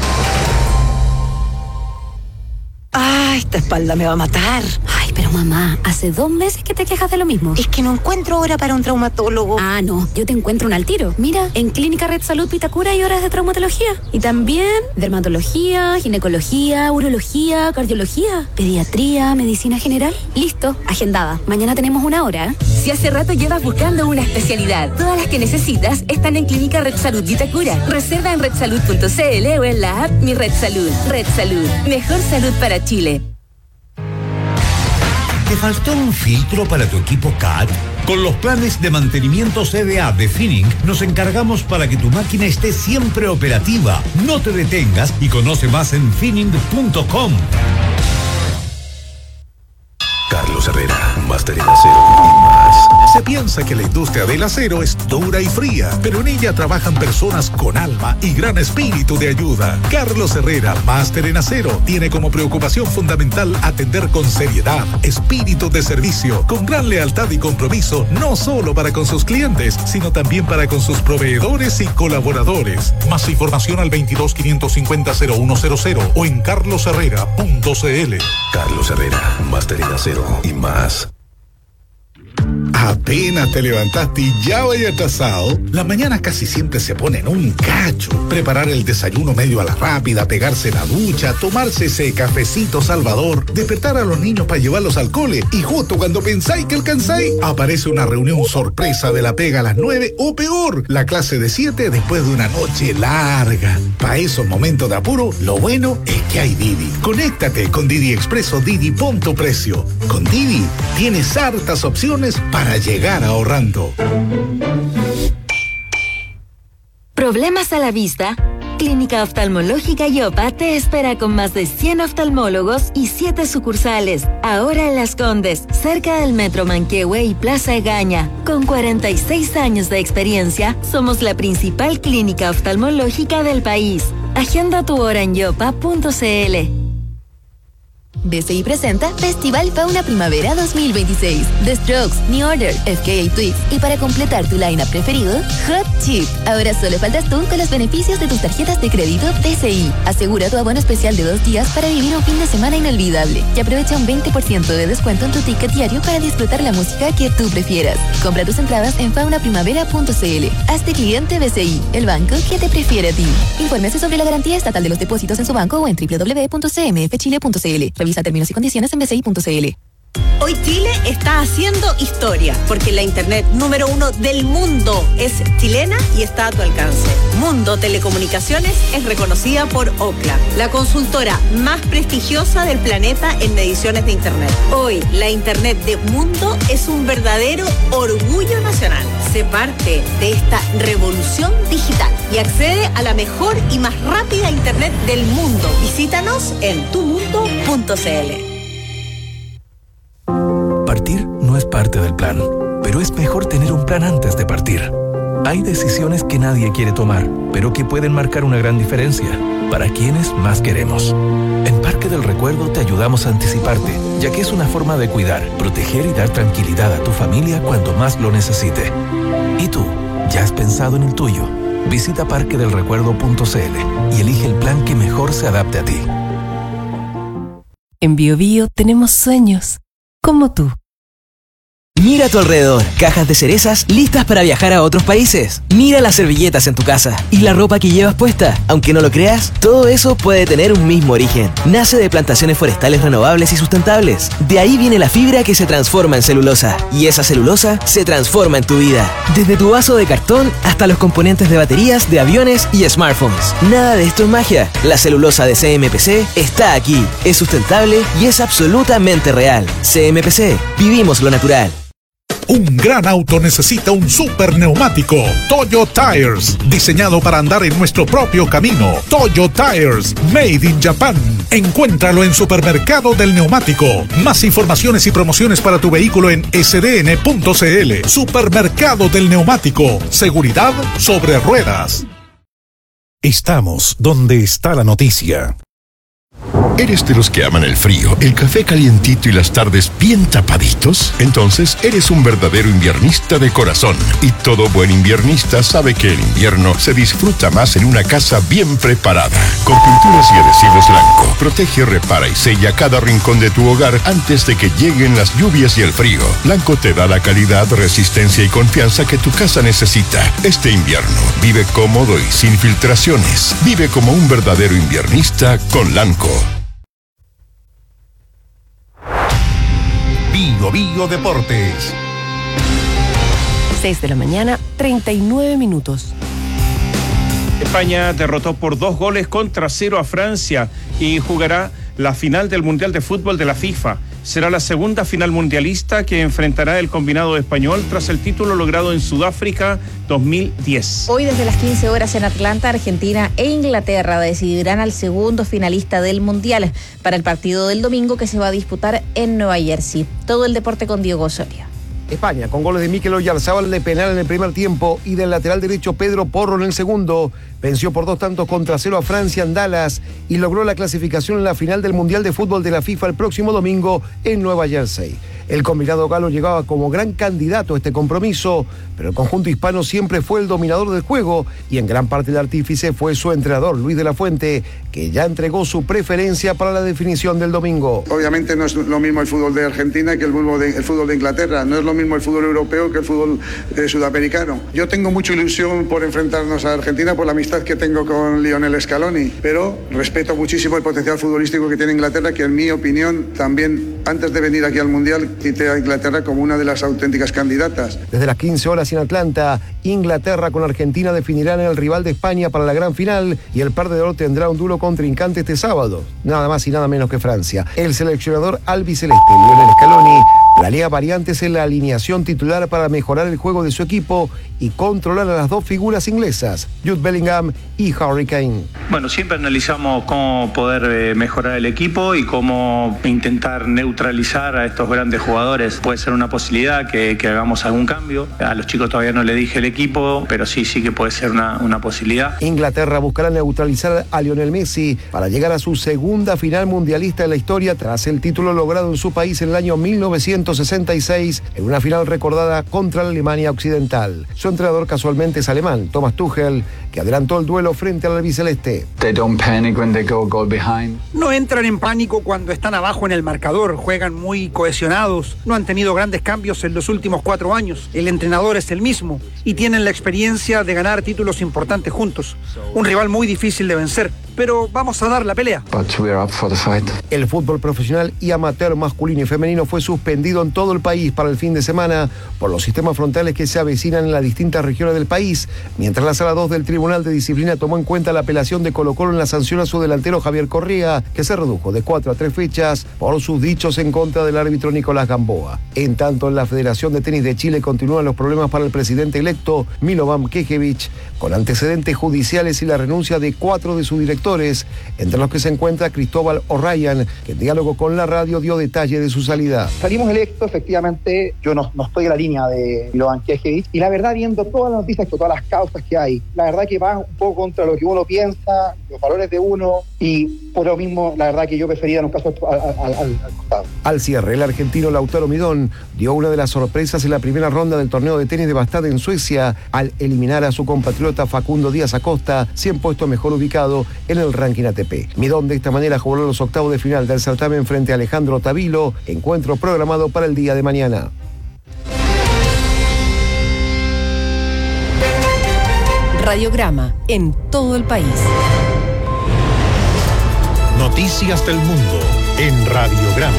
¡Ay, esta espalda me va a matar! Ay, pero mamá, hace dos meses que te quejas de lo mismo. Es que no encuentro hora para un traumatólogo. Ah, no, yo te encuentro un al tiro. Mira, en Clínica Red Salud Vitacura hay horas de traumatología. Y también dermatología, ginecología, urología, cardiología, pediatría, medicina general. Listo, agendada. Mañana tenemos una hora. Si hace rato llevas buscando una especialidad, todas las que necesitas están en Clínica Red Salud Vitacura. Reserva en red salud punto c l o en la app Mi Red Salud. Red Salud, mejor salud para Chile. ¿Te faltó un filtro para tu equipo C A T? Con los planes de mantenimiento C D A de Finning nos encargamos para que tu máquina esté siempre operativa. No te detengas y conoce más en finning punto com. Carlos Herrera, Máster en Acero y más. Se piensa que la industria del acero es dura y fría, pero en ella trabajan personas con alma y gran espíritu de ayuda. Carlos Herrera, Máster en Acero, tiene como preocupación fundamental atender con seriedad, espíritu de servicio, con gran lealtad y compromiso, no solo para con sus clientes, sino también para con sus proveedores y colaboradores. Más información al veintidós quinientos cincuenta cero uno cero cero o en carlos herrera punto c l. Carlos Herrera, Máster en Acero y más. A P Apenas te levantaste y ya vaya atrasado. Las mañanas casi siempre se ponen un cacho. Preparar el desayuno medio a la rápida, pegarse la ducha, tomarse ese cafecito salvador, despertar a los niños para llevarlos al cole y justo cuando pensáis que alcanzáis, aparece una reunión sorpresa de la pega a las nueve o peor, la clase de siete después de una noche larga. Para esos momentos de apuro, lo bueno es que hay Didi. Conéctate con Didi Expreso Didi Punto Precio. Con Didi tienes hartas opciones para llegar ahorrando. ¿Problemas a la vista? Clínica Oftalmológica Yopa te espera con más de cien oftalmólogos y siete sucursales. Ahora en Las Condes, cerca del Metro Manquehue y Plaza Egaña. Con cuarenta y seis años de experiencia, somos la principal clínica oftalmológica del país. Agenda tu hora en yopa punto cl. B C I presenta Festival Fauna Primavera dos mil veintiséis. The Strokes, New Order, F K A Twigs y para completar tu line-up preferido, Hot Chip. Ahora solo faltas tú con los beneficios de tus tarjetas de crédito B C I. Asegura tu abono especial de dos días para vivir un fin de semana inolvidable y aprovecha un veinte por ciento de descuento en tu ticket diario para disfrutar la música que tú prefieras. Compra tus entradas en fauna primavera punto cl. Hazte cliente B C I, el banco que te prefiere a ti. Infórmese sobre la garantía estatal de los depósitos en su banco o en doble u doble u doble u punto c m f chile punto c l. Revisa términos y condiciones en b c i punto c l. Hoy Chile está haciendo historia, porque la internet número uno del mundo es chilena y está a tu alcance. Mundo Telecomunicaciones es reconocida por Ookla, la consultora más prestigiosa del planeta en mediciones de internet. Hoy, la internet de Mundo es un verdadero orgullo nacional. Sé parte de esta revolución digital y accede a la mejor y más rápida internet del mundo. Visítanos en tu mundo punto c l. Partir no es parte del plan, pero es mejor tener un plan antes de partir. Hay decisiones que nadie quiere tomar, pero que pueden marcar una gran diferencia para quienes más queremos. En Parque del Recuerdo te ayudamos a anticiparte, ya que es una forma de cuidar, proteger y dar tranquilidad a tu familia cuando más lo necesite. ¿Y tú? ¿Ya has pensado en el tuyo? Visita parque del recuerdo punto c l y elige el plan que mejor se adapte a ti. En BioBio tenemos sueños, como tú. Mira a tu alrededor, cajas de cerezas listas para viajar a otros países. Mira las servilletas en tu casa y la ropa que llevas puesta. Aunque no lo creas, todo eso puede tener un mismo origen. Nace de plantaciones forestales renovables y sustentables. De ahí viene la fibra que se transforma en celulosa. Y esa celulosa se transforma en tu vida. Desde tu vaso de cartón hasta los componentes de baterías, de aviones y smartphones. Nada de esto es magia. La celulosa de C M P C está aquí. Es sustentable y es absolutamente real. C M P C. Vivimos lo natural. Un gran auto necesita un super neumático. Toyo Tires, diseñado para andar en nuestro propio camino. Toyo Tires, made in Japan. Encuéntralo en Supermercado del Neumático. Más informaciones y promociones para tu vehículo en s d n punto c l. Supermercado del Neumático. Seguridad sobre ruedas. Estamos donde está la noticia. ¿Eres de los que aman el frío, el café calientito y las tardes bien tapaditos? Entonces eres un verdadero inviernista de corazón. Y todo buen inviernista sabe que el invierno se disfruta más en una casa bien preparada. Con pinturas y adhesivos Lanco, protege, repara y sella cada rincón de tu hogar antes de que lleguen las lluvias y el frío. Lanco te da la calidad, resistencia y confianza que tu casa necesita. Este invierno, vive cómodo y sin filtraciones. Vive como un verdadero inviernista con Lanco. Bio Bio Deportes. seis de la mañana, treinta y nueve minutos. España derrotó por dos goles contra cero a Francia y jugará la final del Mundial de Fútbol de la FIFA. Será la segunda final mundialista que enfrentará el combinado español tras el título logrado en Sudáfrica dos mil diez. Hoy desde las quince horas en Atlanta, Argentina e Inglaterra decidirán al segundo finalista del Mundial para el partido del domingo que se va a disputar en Nueva Jersey. Todo el deporte con Diego Osorio. España, con goles de Mikel Oyarzábal de penal en el primer tiempo y del lateral derecho Pedro Porro en el segundo, venció por dos tantos contra cero a Francia en Dallas y logró la clasificación en la final del Mundial de Fútbol de la FIFA el próximo domingo en Nueva Jersey. El combinado galo llegaba como gran candidato a este compromiso, pero el conjunto hispano siempre fue el dominador del juego y en gran parte el artífice fue su entrenador, Luis de la Fuente, que ya entregó su preferencia para la definición del domingo. Obviamente no es lo mismo el fútbol de Argentina que el fútbol de, el fútbol de Inglaterra, no es lo lo mismo el fútbol europeo que el fútbol eh, sudamericano. Yo tengo mucha ilusión por enfrentarnos a Argentina por la amistad que tengo con Lionel Scaloni, pero respeto muchísimo el potencial futbolístico que tiene Inglaterra, que en mi opinión también antes de venir aquí al Mundial cité a Inglaterra como una de las auténticas candidatas. Desde las quince horas en Atlanta, Inglaterra con Argentina definirán el rival de España para la gran final y el perdedor tendrá un duro contrincante este sábado, nada más y nada menos que Francia. El seleccionador albiceleste, Lionel Scaloni, planea variantes en la alineación titular para mejorar el juego de su equipo y controlar a las dos figuras inglesas, Jude Bellingham y Harry Kane. Bueno, siempre analizamos cómo poder eh, mejorar el equipo y cómo intentar neutralizar a estos grandes jugadores. Puede ser una posibilidad que, que hagamos algún cambio. A los chicos todavía no le dije el equipo, pero sí, sí que puede ser una, una posibilidad. Inglaterra buscará neutralizar a Lionel Messi para llegar a su segunda final mundialista en la historia tras el título logrado en su país en el año mil novecientos sesenta y seis en una final recordada contra la Alemania Occidental. Su entrenador casualmente es alemán, Thomas Tuchel, que adelantó el duelo frente al albiceleste. No entran en pánico cuando están abajo en el marcador, juegan muy cohesionados, no han tenido grandes cambios en los últimos cuatro años, el entrenador es el mismo y tienen la experiencia de ganar títulos importantes juntos. Un rival muy difícil de vencer, pero vamos a dar la pelea. El fútbol profesional y amateur masculino y femenino fue suspendido en todo el país para el fin de semana por los sistemas frontales que se avecinan en las distintas regiones del país, mientras la Sala dos del Tribunal de Disciplina tomó en cuenta la apelación de Colo-Colo en la sanción a su delantero Javier Correa, que se redujo de cuatro a tres fechas por sus dichos en contra del árbitro Nicolás Gamboa. En tanto, en la Federación de Tenis de Chile continúan los problemas para el presidente electo Milovan Kekevich, con antecedentes judiciales y la renuncia de cuatro de sus directores, entre los que se encuentra Cristóbal O'Ryan, que en diálogo con la radio dio detalle de su salida. Salimos electos, efectivamente, yo no, no estoy en la línea de Milovan Kekevich, y la verdad, viendo todas las noticias, todas las causas que hay, la verdad que va un poco contra lo que uno piensa, los valores de uno, y por lo mismo, la verdad que yo prefería en un caso al, al, al, al costado. Al cierre, el argentino Lautaro Midón dio una de las sorpresas en la primera ronda del torneo de tenis de Bastad en Suecia, al eliminar a su compatriota Facundo Díaz Acosta, cien puestos mejor ubicado en el ranking A T P. Midón de esta manera jugó los octavos de final del certamen frente a Alejandro Tavilo, encuentro programado para el día de mañana. Radiograma en todo el país. Noticias del mundo en Radiograma.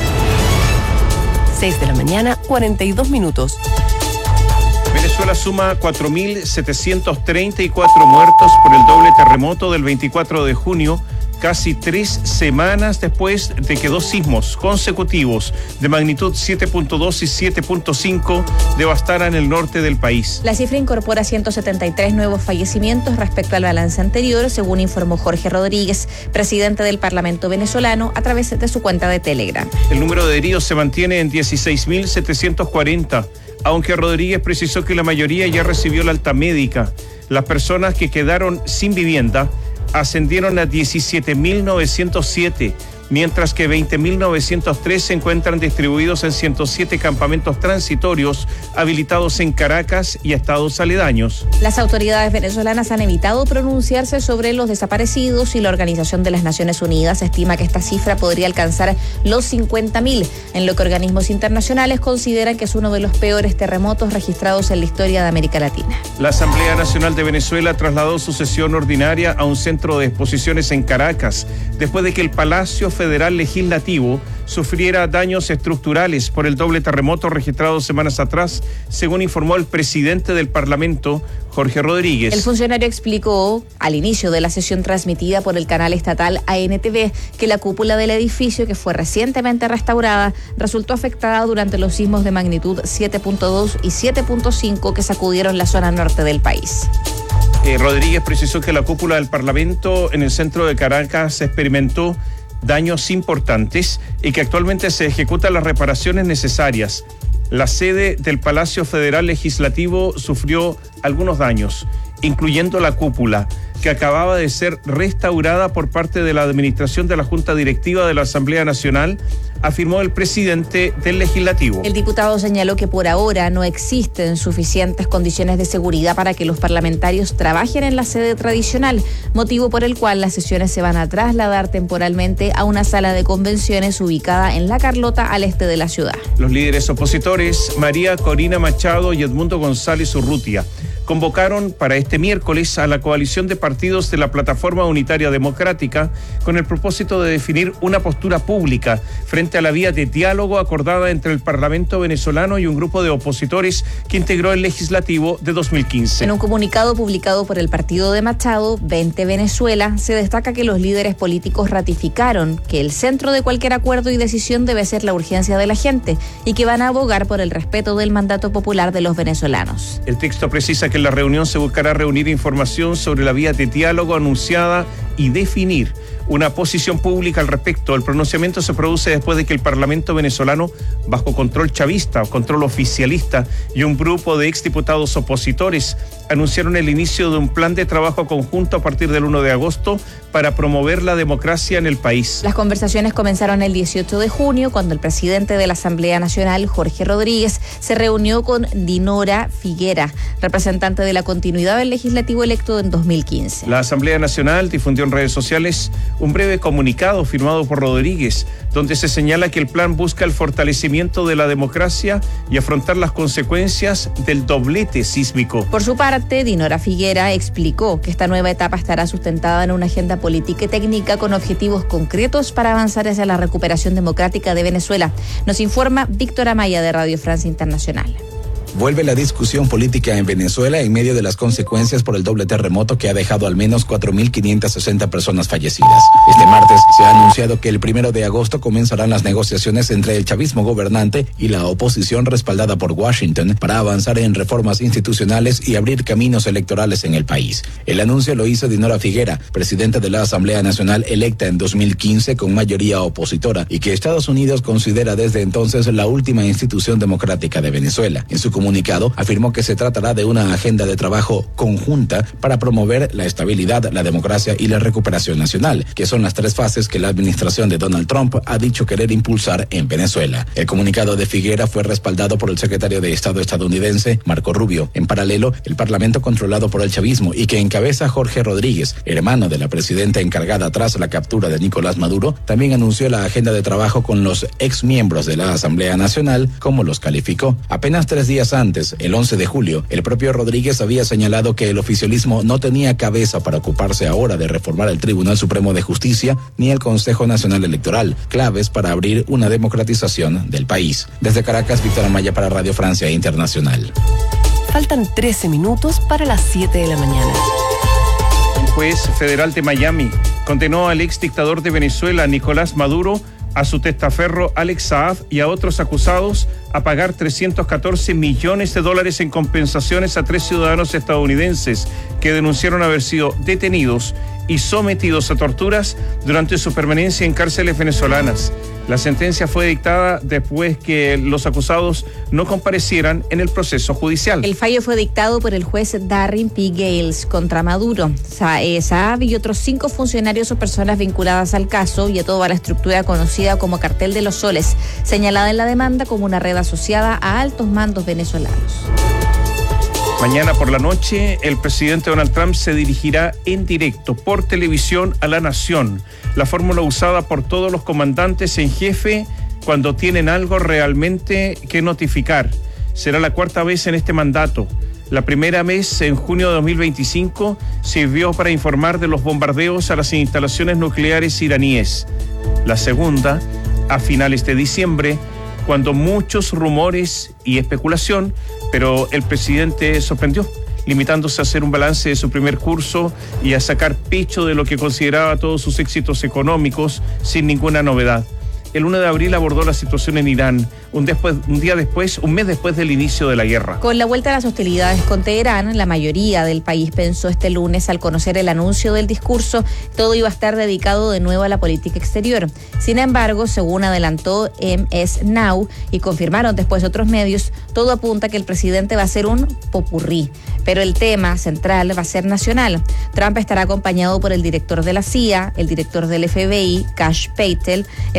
seis de la mañana, cuarenta y dos minutos. Venezuela suma cuatro mil setecientos treinta y cuatro muertos por el doble terremoto del veinticuatro de junio, casi tres semanas después de que dos sismos consecutivos de magnitud siete punto dos y siete punto cinco devastaran el norte del país. La cifra incorpora ciento setenta y tres nuevos fallecimientos respecto al balance anterior, según informó Jorge Rodríguez, presidente del Parlamento venezolano, a través de su cuenta de Telegram. El número de heridos se mantiene en dieciséis mil setecientos cuarenta, aunque Rodríguez precisó que la mayoría ya recibió la alta médica. Las personas que quedaron sin vivienda ascendieron a diecisiete mil novecientos siete, mientras que veinte mil novecientos tres se encuentran distribuidos en ciento siete campamentos transitorios habilitados en Caracas y estados aledaños. Las autoridades venezolanas han evitado pronunciarse sobre los desaparecidos y la Organización de las Naciones Unidas estima que esta cifra podría alcanzar los cincuenta mil, en lo que organismos internacionales consideran que es uno de los peores terremotos registrados en la historia de América Latina. La Asamblea Nacional de Venezuela trasladó su sesión ordinaria a un centro de exposiciones en Caracas, después de que el Palacio Federal Legislativo sufriera daños estructurales por el doble terremoto registrado semanas atrás, según informó el presidente del Parlamento, Jorge Rodríguez. El funcionario explicó al inicio de la sesión transmitida por el canal estatal A N T V que la cúpula del edificio, que fue recientemente restaurada, resultó afectada durante los sismos de magnitud siete punto dos y siete punto cinco que sacudieron la zona norte del país. Eh, Rodríguez precisó que la cúpula del Parlamento en el centro de Caracas experimentó daños importantes y que actualmente se ejecutan las reparaciones necesarias. La sede del Palacio Federal Legislativo sufrió algunos daños, incluyendo la cúpula, que acababa de ser restaurada por parte de la administración de la Junta Directiva de la Asamblea Nacional afirmó el presidente del Legislativo. El diputado señaló que por ahora no existen suficientes condiciones de seguridad para que los parlamentarios trabajen en la sede tradicional, motivo por el cual las sesiones se van a trasladar temporalmente a una sala de convenciones ubicada en La Carlota, al este de la ciudad. Los líderes opositores, María Corina Machado y Edmundo González Urrutia, convocaron para este miércoles a la coalición de partidos de la Plataforma Unitaria Democrática con el propósito de definir una postura pública frente a la vía de diálogo acordada entre el Parlamento venezolano y un grupo de opositores que integró el legislativo de dos mil quince. En un comunicado publicado por el partido de Machado, Vente Venezuela, se destaca que los líderes políticos ratificaron que el centro de cualquier acuerdo y decisión debe ser la urgencia de la gente y que van a abogar por el respeto del mandato popular de los venezolanos. El texto precisa que en la reunión se buscará reunir información sobre la vía de diálogo anunciada y definir una posición pública al respecto. El pronunciamiento se produce después de que el Parlamento venezolano, bajo control chavista o control oficialista, y un grupo de exdiputados opositores anunciaron el inicio de un plan de trabajo conjunto a partir del primero de agosto para promover la democracia en el país. Las conversaciones comenzaron el dieciocho de junio, cuando el presidente de la Asamblea Nacional, Jorge Rodríguez, se reunió con Dinora Figuera, representante de la continuidad del legislativo electo en dos mil quince. La Asamblea Nacional difundió en redes sociales un breve comunicado firmado por Rodríguez, donde se señala que el plan busca el fortalecimiento de la democracia y afrontar las consecuencias del doblete sísmico. Por su parte, Dinora Figuera explicó que esta nueva etapa estará sustentada en una agenda política y técnica con objetivos concretos para avanzar hacia la recuperación democrática de Venezuela. Nos informa Víctor Amaya de Radio Francia Internacional. Vuelve la discusión política en Venezuela en medio de las consecuencias por el doble terremoto que ha dejado al menos cuatro mil quinientas sesenta personas fallecidas. Este martes se ha anunciado que el primero de agosto comenzarán las negociaciones entre el chavismo gobernante y la oposición respaldada por Washington para avanzar en reformas institucionales y abrir caminos electorales en el país. El anuncio lo hizo Dinora Figuera, presidenta de la Asamblea Nacional electa en dos mil quince con mayoría opositora y que Estados Unidos considera desde entonces la última institución democrática de Venezuela. En su comunicado afirmó que se tratará de una agenda de trabajo conjunta para promover la estabilidad, la democracia y la recuperación nacional, que son las tres fases que la administración de Donald Trump ha dicho querer impulsar en Venezuela. El comunicado de Figuera fue respaldado por el secretario de Estado estadounidense, Marco Rubio. En paralelo, el Parlamento controlado por el chavismo y que encabeza Jorge Rodríguez, hermano de la presidenta encargada tras la captura de Nicolás Maduro, también anunció la agenda de trabajo con los ex miembros de la Asamblea Nacional, como los calificó. Apenas tres días antes, el once de julio, el propio Rodríguez había señalado que el oficialismo no tenía cabeza para ocuparse ahora de reformar el Tribunal Supremo de Justicia ni el Consejo Nacional Electoral, claves para abrir una democratización del país. Desde Caracas, Víctor Amaya para Radio Francia Internacional. Faltan trece minutos para las siete de la mañana. Un juez federal de Miami condenó al ex dictador de Venezuela, Nicolás Maduro, a su testaferro Alex Saab y a otros acusados a pagar trescientos catorce millones de dólares en compensaciones a tres ciudadanos estadounidenses que denunciaron haber sido detenidos y sometidos a torturas durante su permanencia en cárceles venezolanas. La sentencia fue dictada después que los acusados no comparecieran en el proceso judicial. El fallo fue dictado por el juez Darren P. Gales contra Maduro, Saab y otros cinco funcionarios o personas vinculadas al caso y a toda la estructura conocida como Cartel de los Soles, señalada en la demanda como una red asociada a altos mandos venezolanos. Mañana por la noche, el presidente Donald Trump se dirigirá en directo por televisión a la nación, la fórmula usada por todos los comandantes en jefe cuando tienen algo realmente que notificar. Será la cuarta vez en este mandato. La primera vez, en junio de dos mil veinticinco, sirvió para informar de los bombardeos a las instalaciones nucleares iraníes. La segunda, a finales de diciembre, cuando muchos rumores y especulación, pero el presidente sorprendió, limitándose a hacer un balance de su primer curso y a sacar pecho de lo que consideraba todos sus éxitos económicos sin ninguna novedad. El uno de abril abordó la situación en Irán, un, después, un día después, un mes después del inicio de la guerra. Con la vuelta a las hostilidades con Teherán, la mayoría del país pensó este lunes, al conocer el anuncio del discurso, todo iba a estar dedicado de nuevo a la política exterior. Sin embargo, según adelantó M S Now y confirmaron después otros medios, todo apunta a que el presidente va a ser un popurrí, pero el tema central va a ser nacional. Trump estará acompañado por el director de la C I A, el director del F B I, Kash Patel, el secretario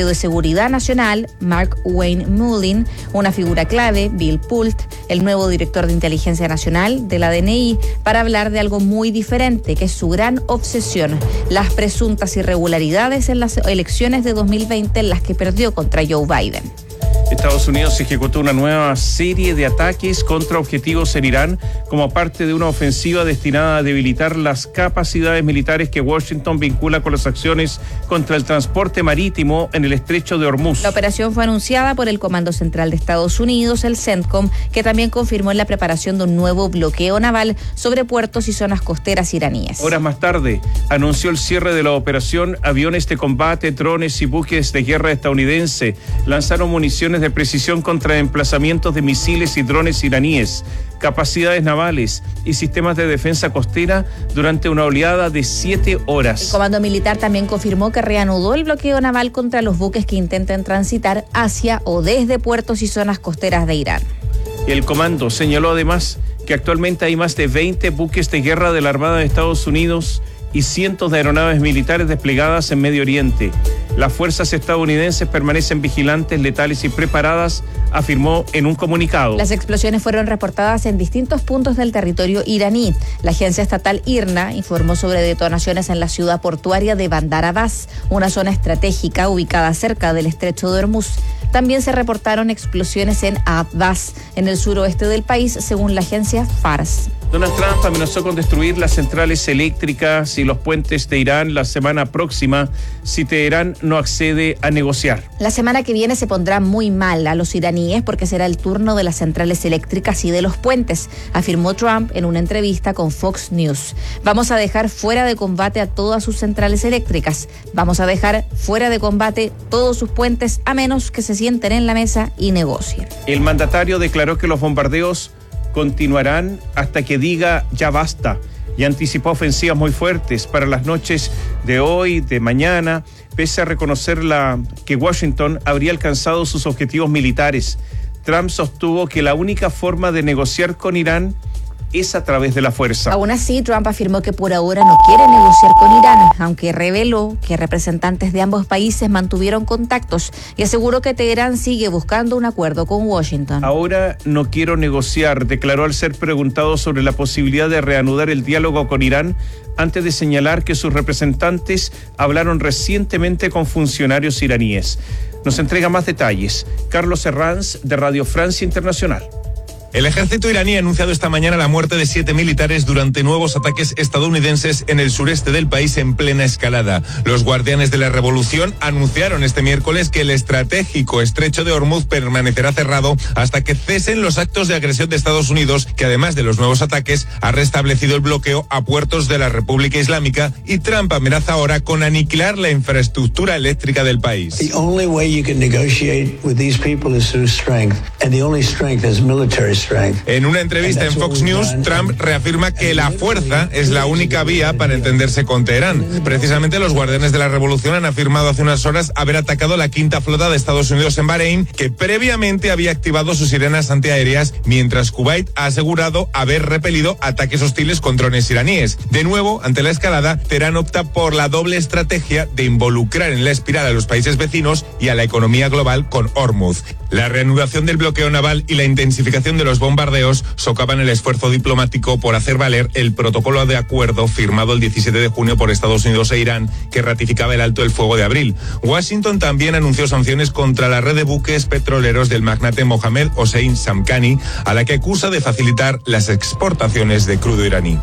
secretario de Seguridad Nacional, Mark Wayne Mullin, una figura clave, Bill Pult, el nuevo director de Inteligencia Nacional de la D N I, para hablar de algo muy diferente, que es su gran obsesión, las presuntas irregularidades en las elecciones de dos mil veinte en las que perdió contra Joe Biden. Estados Unidos ejecutó una nueva serie de ataques contra objetivos en Irán como parte de una ofensiva destinada a debilitar las capacidades militares que Washington vincula con las acciones contra el transporte marítimo en el estrecho de Hormuz. La operación fue anunciada por el Comando Central de Estados Unidos, el CENTCOM, que también confirmó la preparación de un nuevo bloqueo naval sobre puertos y zonas costeras iraníes. Horas más tarde, anunció el cierre de la operación. Aviones de combate, drones y buques de guerra estadounidense lanzaron municiones de precisión contra emplazamientos de misiles y drones iraníes, capacidades navales y sistemas de defensa costera durante una oleada de siete horas. El Comando Militar también confirmó que reanudó el bloqueo naval contra los buques que intenten transitar hacia o desde puertos y zonas costeras de Irán. El comando señaló además que actualmente hay más de veinte buques de guerra de la Armada de Estados Unidos y cientos de aeronaves militares desplegadas en Medio Oriente. Las fuerzas estadounidenses permanecen vigilantes, letales y preparadas, afirmó en un comunicado. Las explosiones fueron reportadas en distintos puntos del territorio iraní. La agencia estatal IRNA informó sobre detonaciones en la ciudad portuaria de Bandar Abbas, una zona estratégica ubicada cerca del estrecho de Hormuz. También se reportaron explosiones en Abbas, en el suroeste del país, según la agencia Fars. Donald Trump amenazó con destruir las centrales eléctricas y los puentes de Irán la semana próxima si Teherán no accede a negociar. La semana que viene se pondrá muy mal a los iraníes porque será el turno de las centrales eléctricas y de los puentes, afirmó Trump en una entrevista con Fox News. Vamos a dejar fuera de combate a todas sus centrales eléctricas. Vamos a dejar fuera de combate todos sus puentes a menos que se sienten en la mesa y negocien. El mandatario declaró que los bombardeos continuarán hasta que diga ya basta y anticipó ofensivas muy fuertes para las noches de hoy, de mañana, pese a reconocer la, que Washington habría alcanzado sus objetivos militares. Trump sostuvo que la única forma de negociar con Irán es a través de la fuerza. Aún así, Trump afirmó que por ahora no quiere negociar con Irán, aunque reveló que representantes de ambos países mantuvieron contactos y aseguró que Teherán sigue buscando un acuerdo con Washington. Ahora no quiero negociar, declaró al ser preguntado sobre la posibilidad de reanudar el diálogo con Irán, antes de señalar que sus representantes hablaron recientemente con funcionarios iraníes. Nos entrega más detalles Carlos Herranz, de Radio Francia Internacional. El ejército iraní ha anunciado esta mañana la muerte de siete militares durante nuevos ataques estadounidenses en el sureste del país en plena escalada. Los guardianes de la revolución anunciaron este miércoles que el estratégico estrecho de Hormuz permanecerá cerrado hasta que cesen los actos de agresión de Estados Unidos, que además de los nuevos ataques ha restablecido el bloqueo a puertos de la República Islámica, y Trump amenaza ahora con aniquilar la infraestructura eléctrica del país. The only way you can negotiate with these people is through strength, and the only strength is military. En una entrevista en Fox News, Trump reafirma que la fuerza es la única vía para entenderse con Teherán. Precisamente los guardianes de la revolución han afirmado hace unas horas haber atacado la quinta flota de Estados Unidos en Bahrein, que previamente había activado sus sirenas antiaéreas, mientras Kuwait ha asegurado haber repelido ataques hostiles con drones iraníes. De nuevo, ante la escalada, Teherán opta por la doble estrategia de involucrar en la espiral a los países vecinos y a la economía global con Hormuz. La reanudación del bloqueo naval y la intensificación de los bombardeos socavan el esfuerzo diplomático por hacer valer el protocolo de acuerdo firmado el diecisiete de junio por Estados Unidos e Irán, que ratificaba el alto el fuego de abril. Washington también anunció sanciones contra la red de buques petroleros del magnate Mohammed Hossein Samkhani, a la que acusa de facilitar las exportaciones de crudo iraní.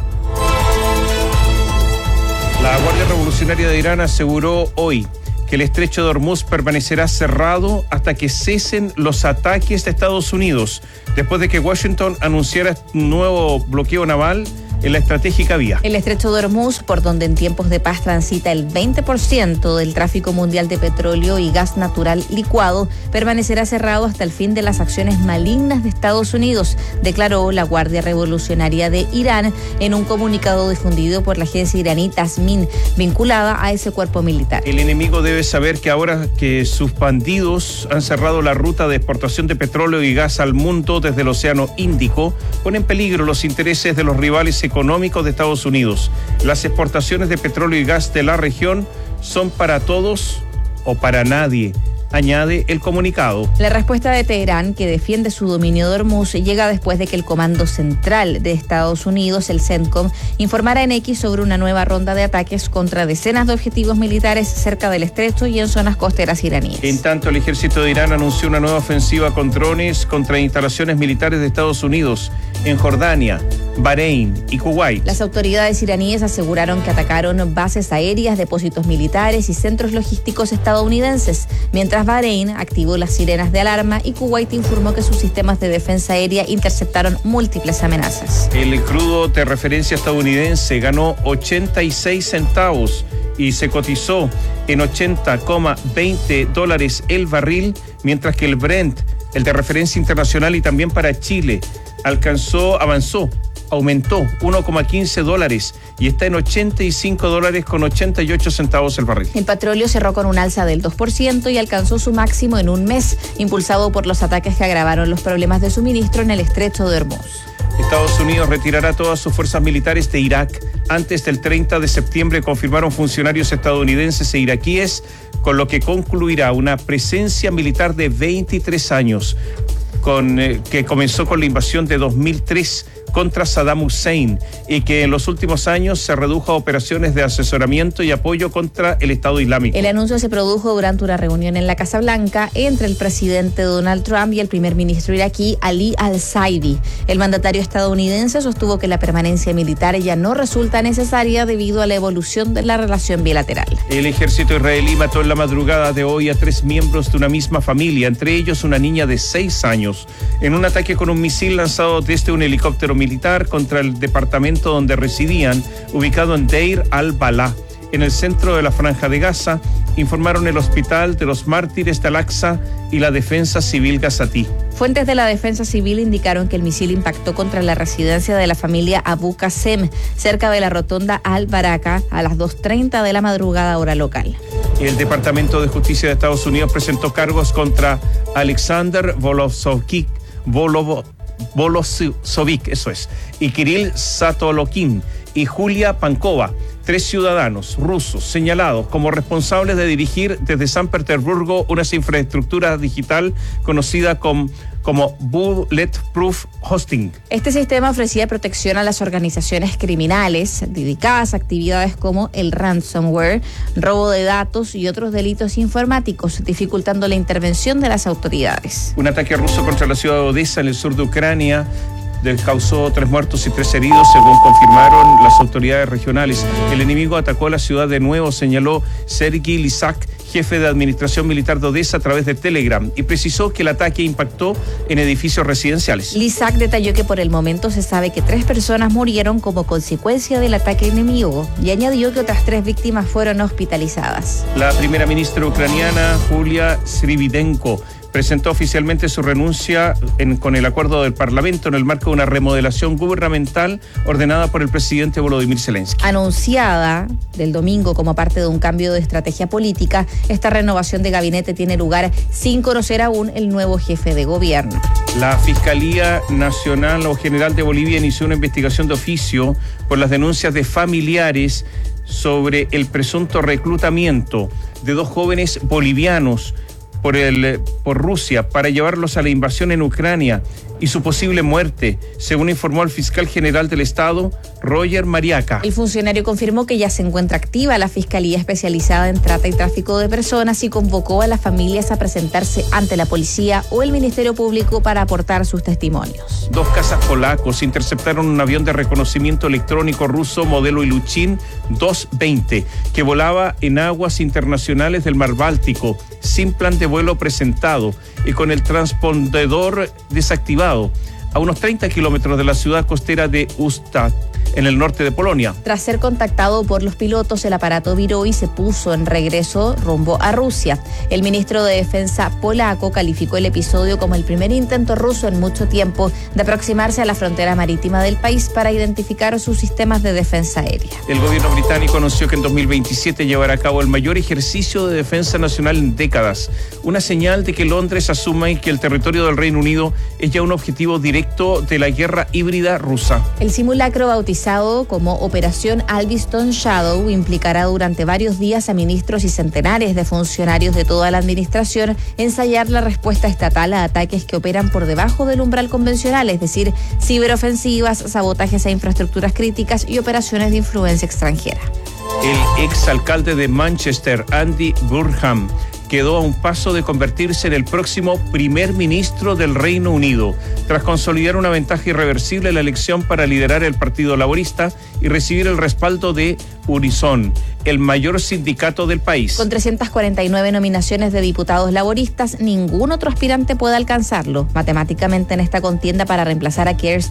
La Guardia Revolucionaria de Irán aseguró hoy que el estrecho de Hormuz permanecerá cerrado hasta que cesen los ataques de Estados Unidos, después de que Washington anunciara un nuevo bloqueo naval en la estratégica vía. El estrecho de Hormuz, por donde en tiempos de paz transita el veinte por ciento del tráfico mundial de petróleo y gas natural licuado, permanecerá cerrado hasta el fin de las acciones malignas de Estados Unidos, declaró la Guardia Revolucionaria de Irán en un comunicado difundido por la agencia iraní Tasmin, vinculada a ese cuerpo militar. El enemigo debe saber que ahora que sus bandidos han cerrado la ruta de exportación de petróleo y gas al mundo desde el Océano Índico, pone en peligro los intereses de los rivales económicos de Estados Unidos. Las exportaciones de petróleo y gas de la región son para todos o para nadie, añade el comunicado. La respuesta de Teherán, que defiende su dominio de Hormuz, llega después de que el Comando Central de Estados Unidos, el CENTCOM, informara en X sobre una nueva ronda de ataques contra decenas de objetivos militares cerca del estrecho y en zonas costeras iraníes. En tanto, el ejército de Irán anunció una nueva ofensiva con drones contra instalaciones militares de Estados Unidos en Jordania, Bahrein y Kuwait. Las autoridades iraníes aseguraron que atacaron bases aéreas, depósitos militares y centros logísticos estadounidenses, mientras Bahrein activó las sirenas de alarma y Kuwait informó que sus sistemas de defensa aérea interceptaron múltiples amenazas. El crudo de referencia estadounidense ganó ochenta y seis centavos y se cotizó en ochenta coma veinte dólares el barril, mientras que el Brent, el de referencia internacional y también para Chile, alcanzó, avanzó, aumentó uno coma quince dólares y está en ochenta y cinco dólares con ochenta y ocho centavos el barril. El petróleo cerró con un alza del dos por ciento y alcanzó su máximo en un mes, impulsado por los ataques que agravaron los problemas de suministro en el estrecho de Hormuz. Estados Unidos retirará todas sus fuerzas militares de Irak antes del treinta de septiembre, confirmaron funcionarios estadounidenses e iraquíes, con lo que concluirá una presencia militar de veintitrés años, con, eh, que comenzó con la invasión de dos mil tres contra Saddam Hussein y que en los últimos años se redujo a operaciones de asesoramiento y apoyo contra el Estado Islámico. El anuncio se produjo durante una reunión en la Casa Blanca entre el presidente Donald Trump y el primer ministro iraquí Ali al-Saidi. El mandatario estadounidense sostuvo que la permanencia militar ya no resulta necesaria debido a la evolución de la relación bilateral. El ejército israelí mató en la madrugada de hoy a tres miembros de una misma familia, entre ellos una niña de seis años, en un ataque con un misil lanzado desde un helicóptero militar contra el departamento donde residían, ubicado en Deir al-Balá, en el centro de la Franja de Gaza, informaron el Hospital de los Mártires de Al-Aqsa y la Defensa Civil gazatí. Fuentes de la Defensa Civil indicaron que el misil impactó contra la residencia de la familia Abu Qasem, cerca de la rotonda Al-Baraka, a las dos treinta de la madrugada hora local. El Departamento de Justicia de Estados Unidos presentó cargos contra Alexander Volosovik, Volovo, Volosovic, eso es, y Kirill Satolokin y Julia Pankova, tres ciudadanos rusos señalados como responsables de dirigir desde San Petersburgo una infraestructura digital conocida como, como Bulletproof Hosting. Este sistema ofrecía protección a las organizaciones criminales dedicadas a actividades como el ransomware, robo de datos y otros delitos informáticos, dificultando la intervención de las autoridades. Un ataque ruso contra la ciudad de Odessa en el sur de Ucrania causó tres muertos y tres heridos, según confirmaron las autoridades regionales. El enemigo atacó a la ciudad de nuevo, señaló Sergei Lysak, jefe de administración militar de Odessa, a través de Telegram, y precisó que el ataque impactó en edificios residenciales. Lysak detalló que por el momento se sabe que tres personas murieron como consecuencia del ataque enemigo y añadió que otras tres víctimas fueron hospitalizadas. La primera ministra ucraniana, Julia Srividenko, presentó oficialmente su renuncia en, con el acuerdo del Parlamento en el marco de una remodelación gubernamental ordenada por el presidente Volodymyr Zelensky. Anunciada del domingo como parte de un cambio de estrategia política, esta renovación de gabinete tiene lugar sin conocer aún el nuevo jefe de gobierno. La Fiscalía Nacional o General de Bolivia inició una investigación de oficio por las denuncias de familiares sobre el presunto reclutamiento de dos jóvenes bolivianos por el por Rusia para llevarlos a la invasión en Ucrania y su posible muerte, según informó el fiscal general del Estado, Roger Mariaca. El funcionario confirmó que ya se encuentra activa la Fiscalía especializada en trata y tráfico de personas y convocó a las familias a presentarse ante la policía o el Ministerio Público para aportar sus testimonios. Dos cazas polacos interceptaron un avión de reconocimiento electrónico ruso modelo Ilyushin doscientos veinte que volaba en aguas internacionales del Mar Báltico sin plan de vuelo presentado y con el transpondedor desactivado a unos treinta kilómetros de la ciudad costera de Ustad, en el norte de Polonia. Tras ser contactado por los pilotos, el aparato viró y se puso en regreso rumbo a Rusia. El ministro de Defensa polaco calificó el episodio como el primer intento ruso en mucho tiempo de aproximarse a la frontera marítima del país para identificar sus sistemas de defensa aérea. El gobierno británico anunció que en dos mil veintisiete llevará a cabo el mayor ejercicio de defensa nacional en décadas, una señal de que Londres asume que el territorio del Reino Unido es ya un objetivo directo de la guerra híbrida rusa. El simulacro bautizado bautizado como Operación Alveston Shadow, implicará durante varios días a ministros y centenares de funcionarios de toda la administración ensayar la respuesta estatal a ataques que operan por debajo del umbral convencional, es decir, ciberofensivas, sabotajes a infraestructuras críticas y operaciones de influencia extranjera. El exalcalde de Manchester, Andy Burnham, quedó a un paso de convertirse en el próximo primer ministro del Reino Unido, tras consolidar una ventaja irreversible en la elección para liderar el Partido Laborista y recibir el respaldo de Unison, el mayor sindicato del país. Con trescientas cuarenta y nueve nominaciones de diputados laboristas, ningún otro aspirante puede alcanzarlo. Matemáticamente, en esta contienda para reemplazar a Keir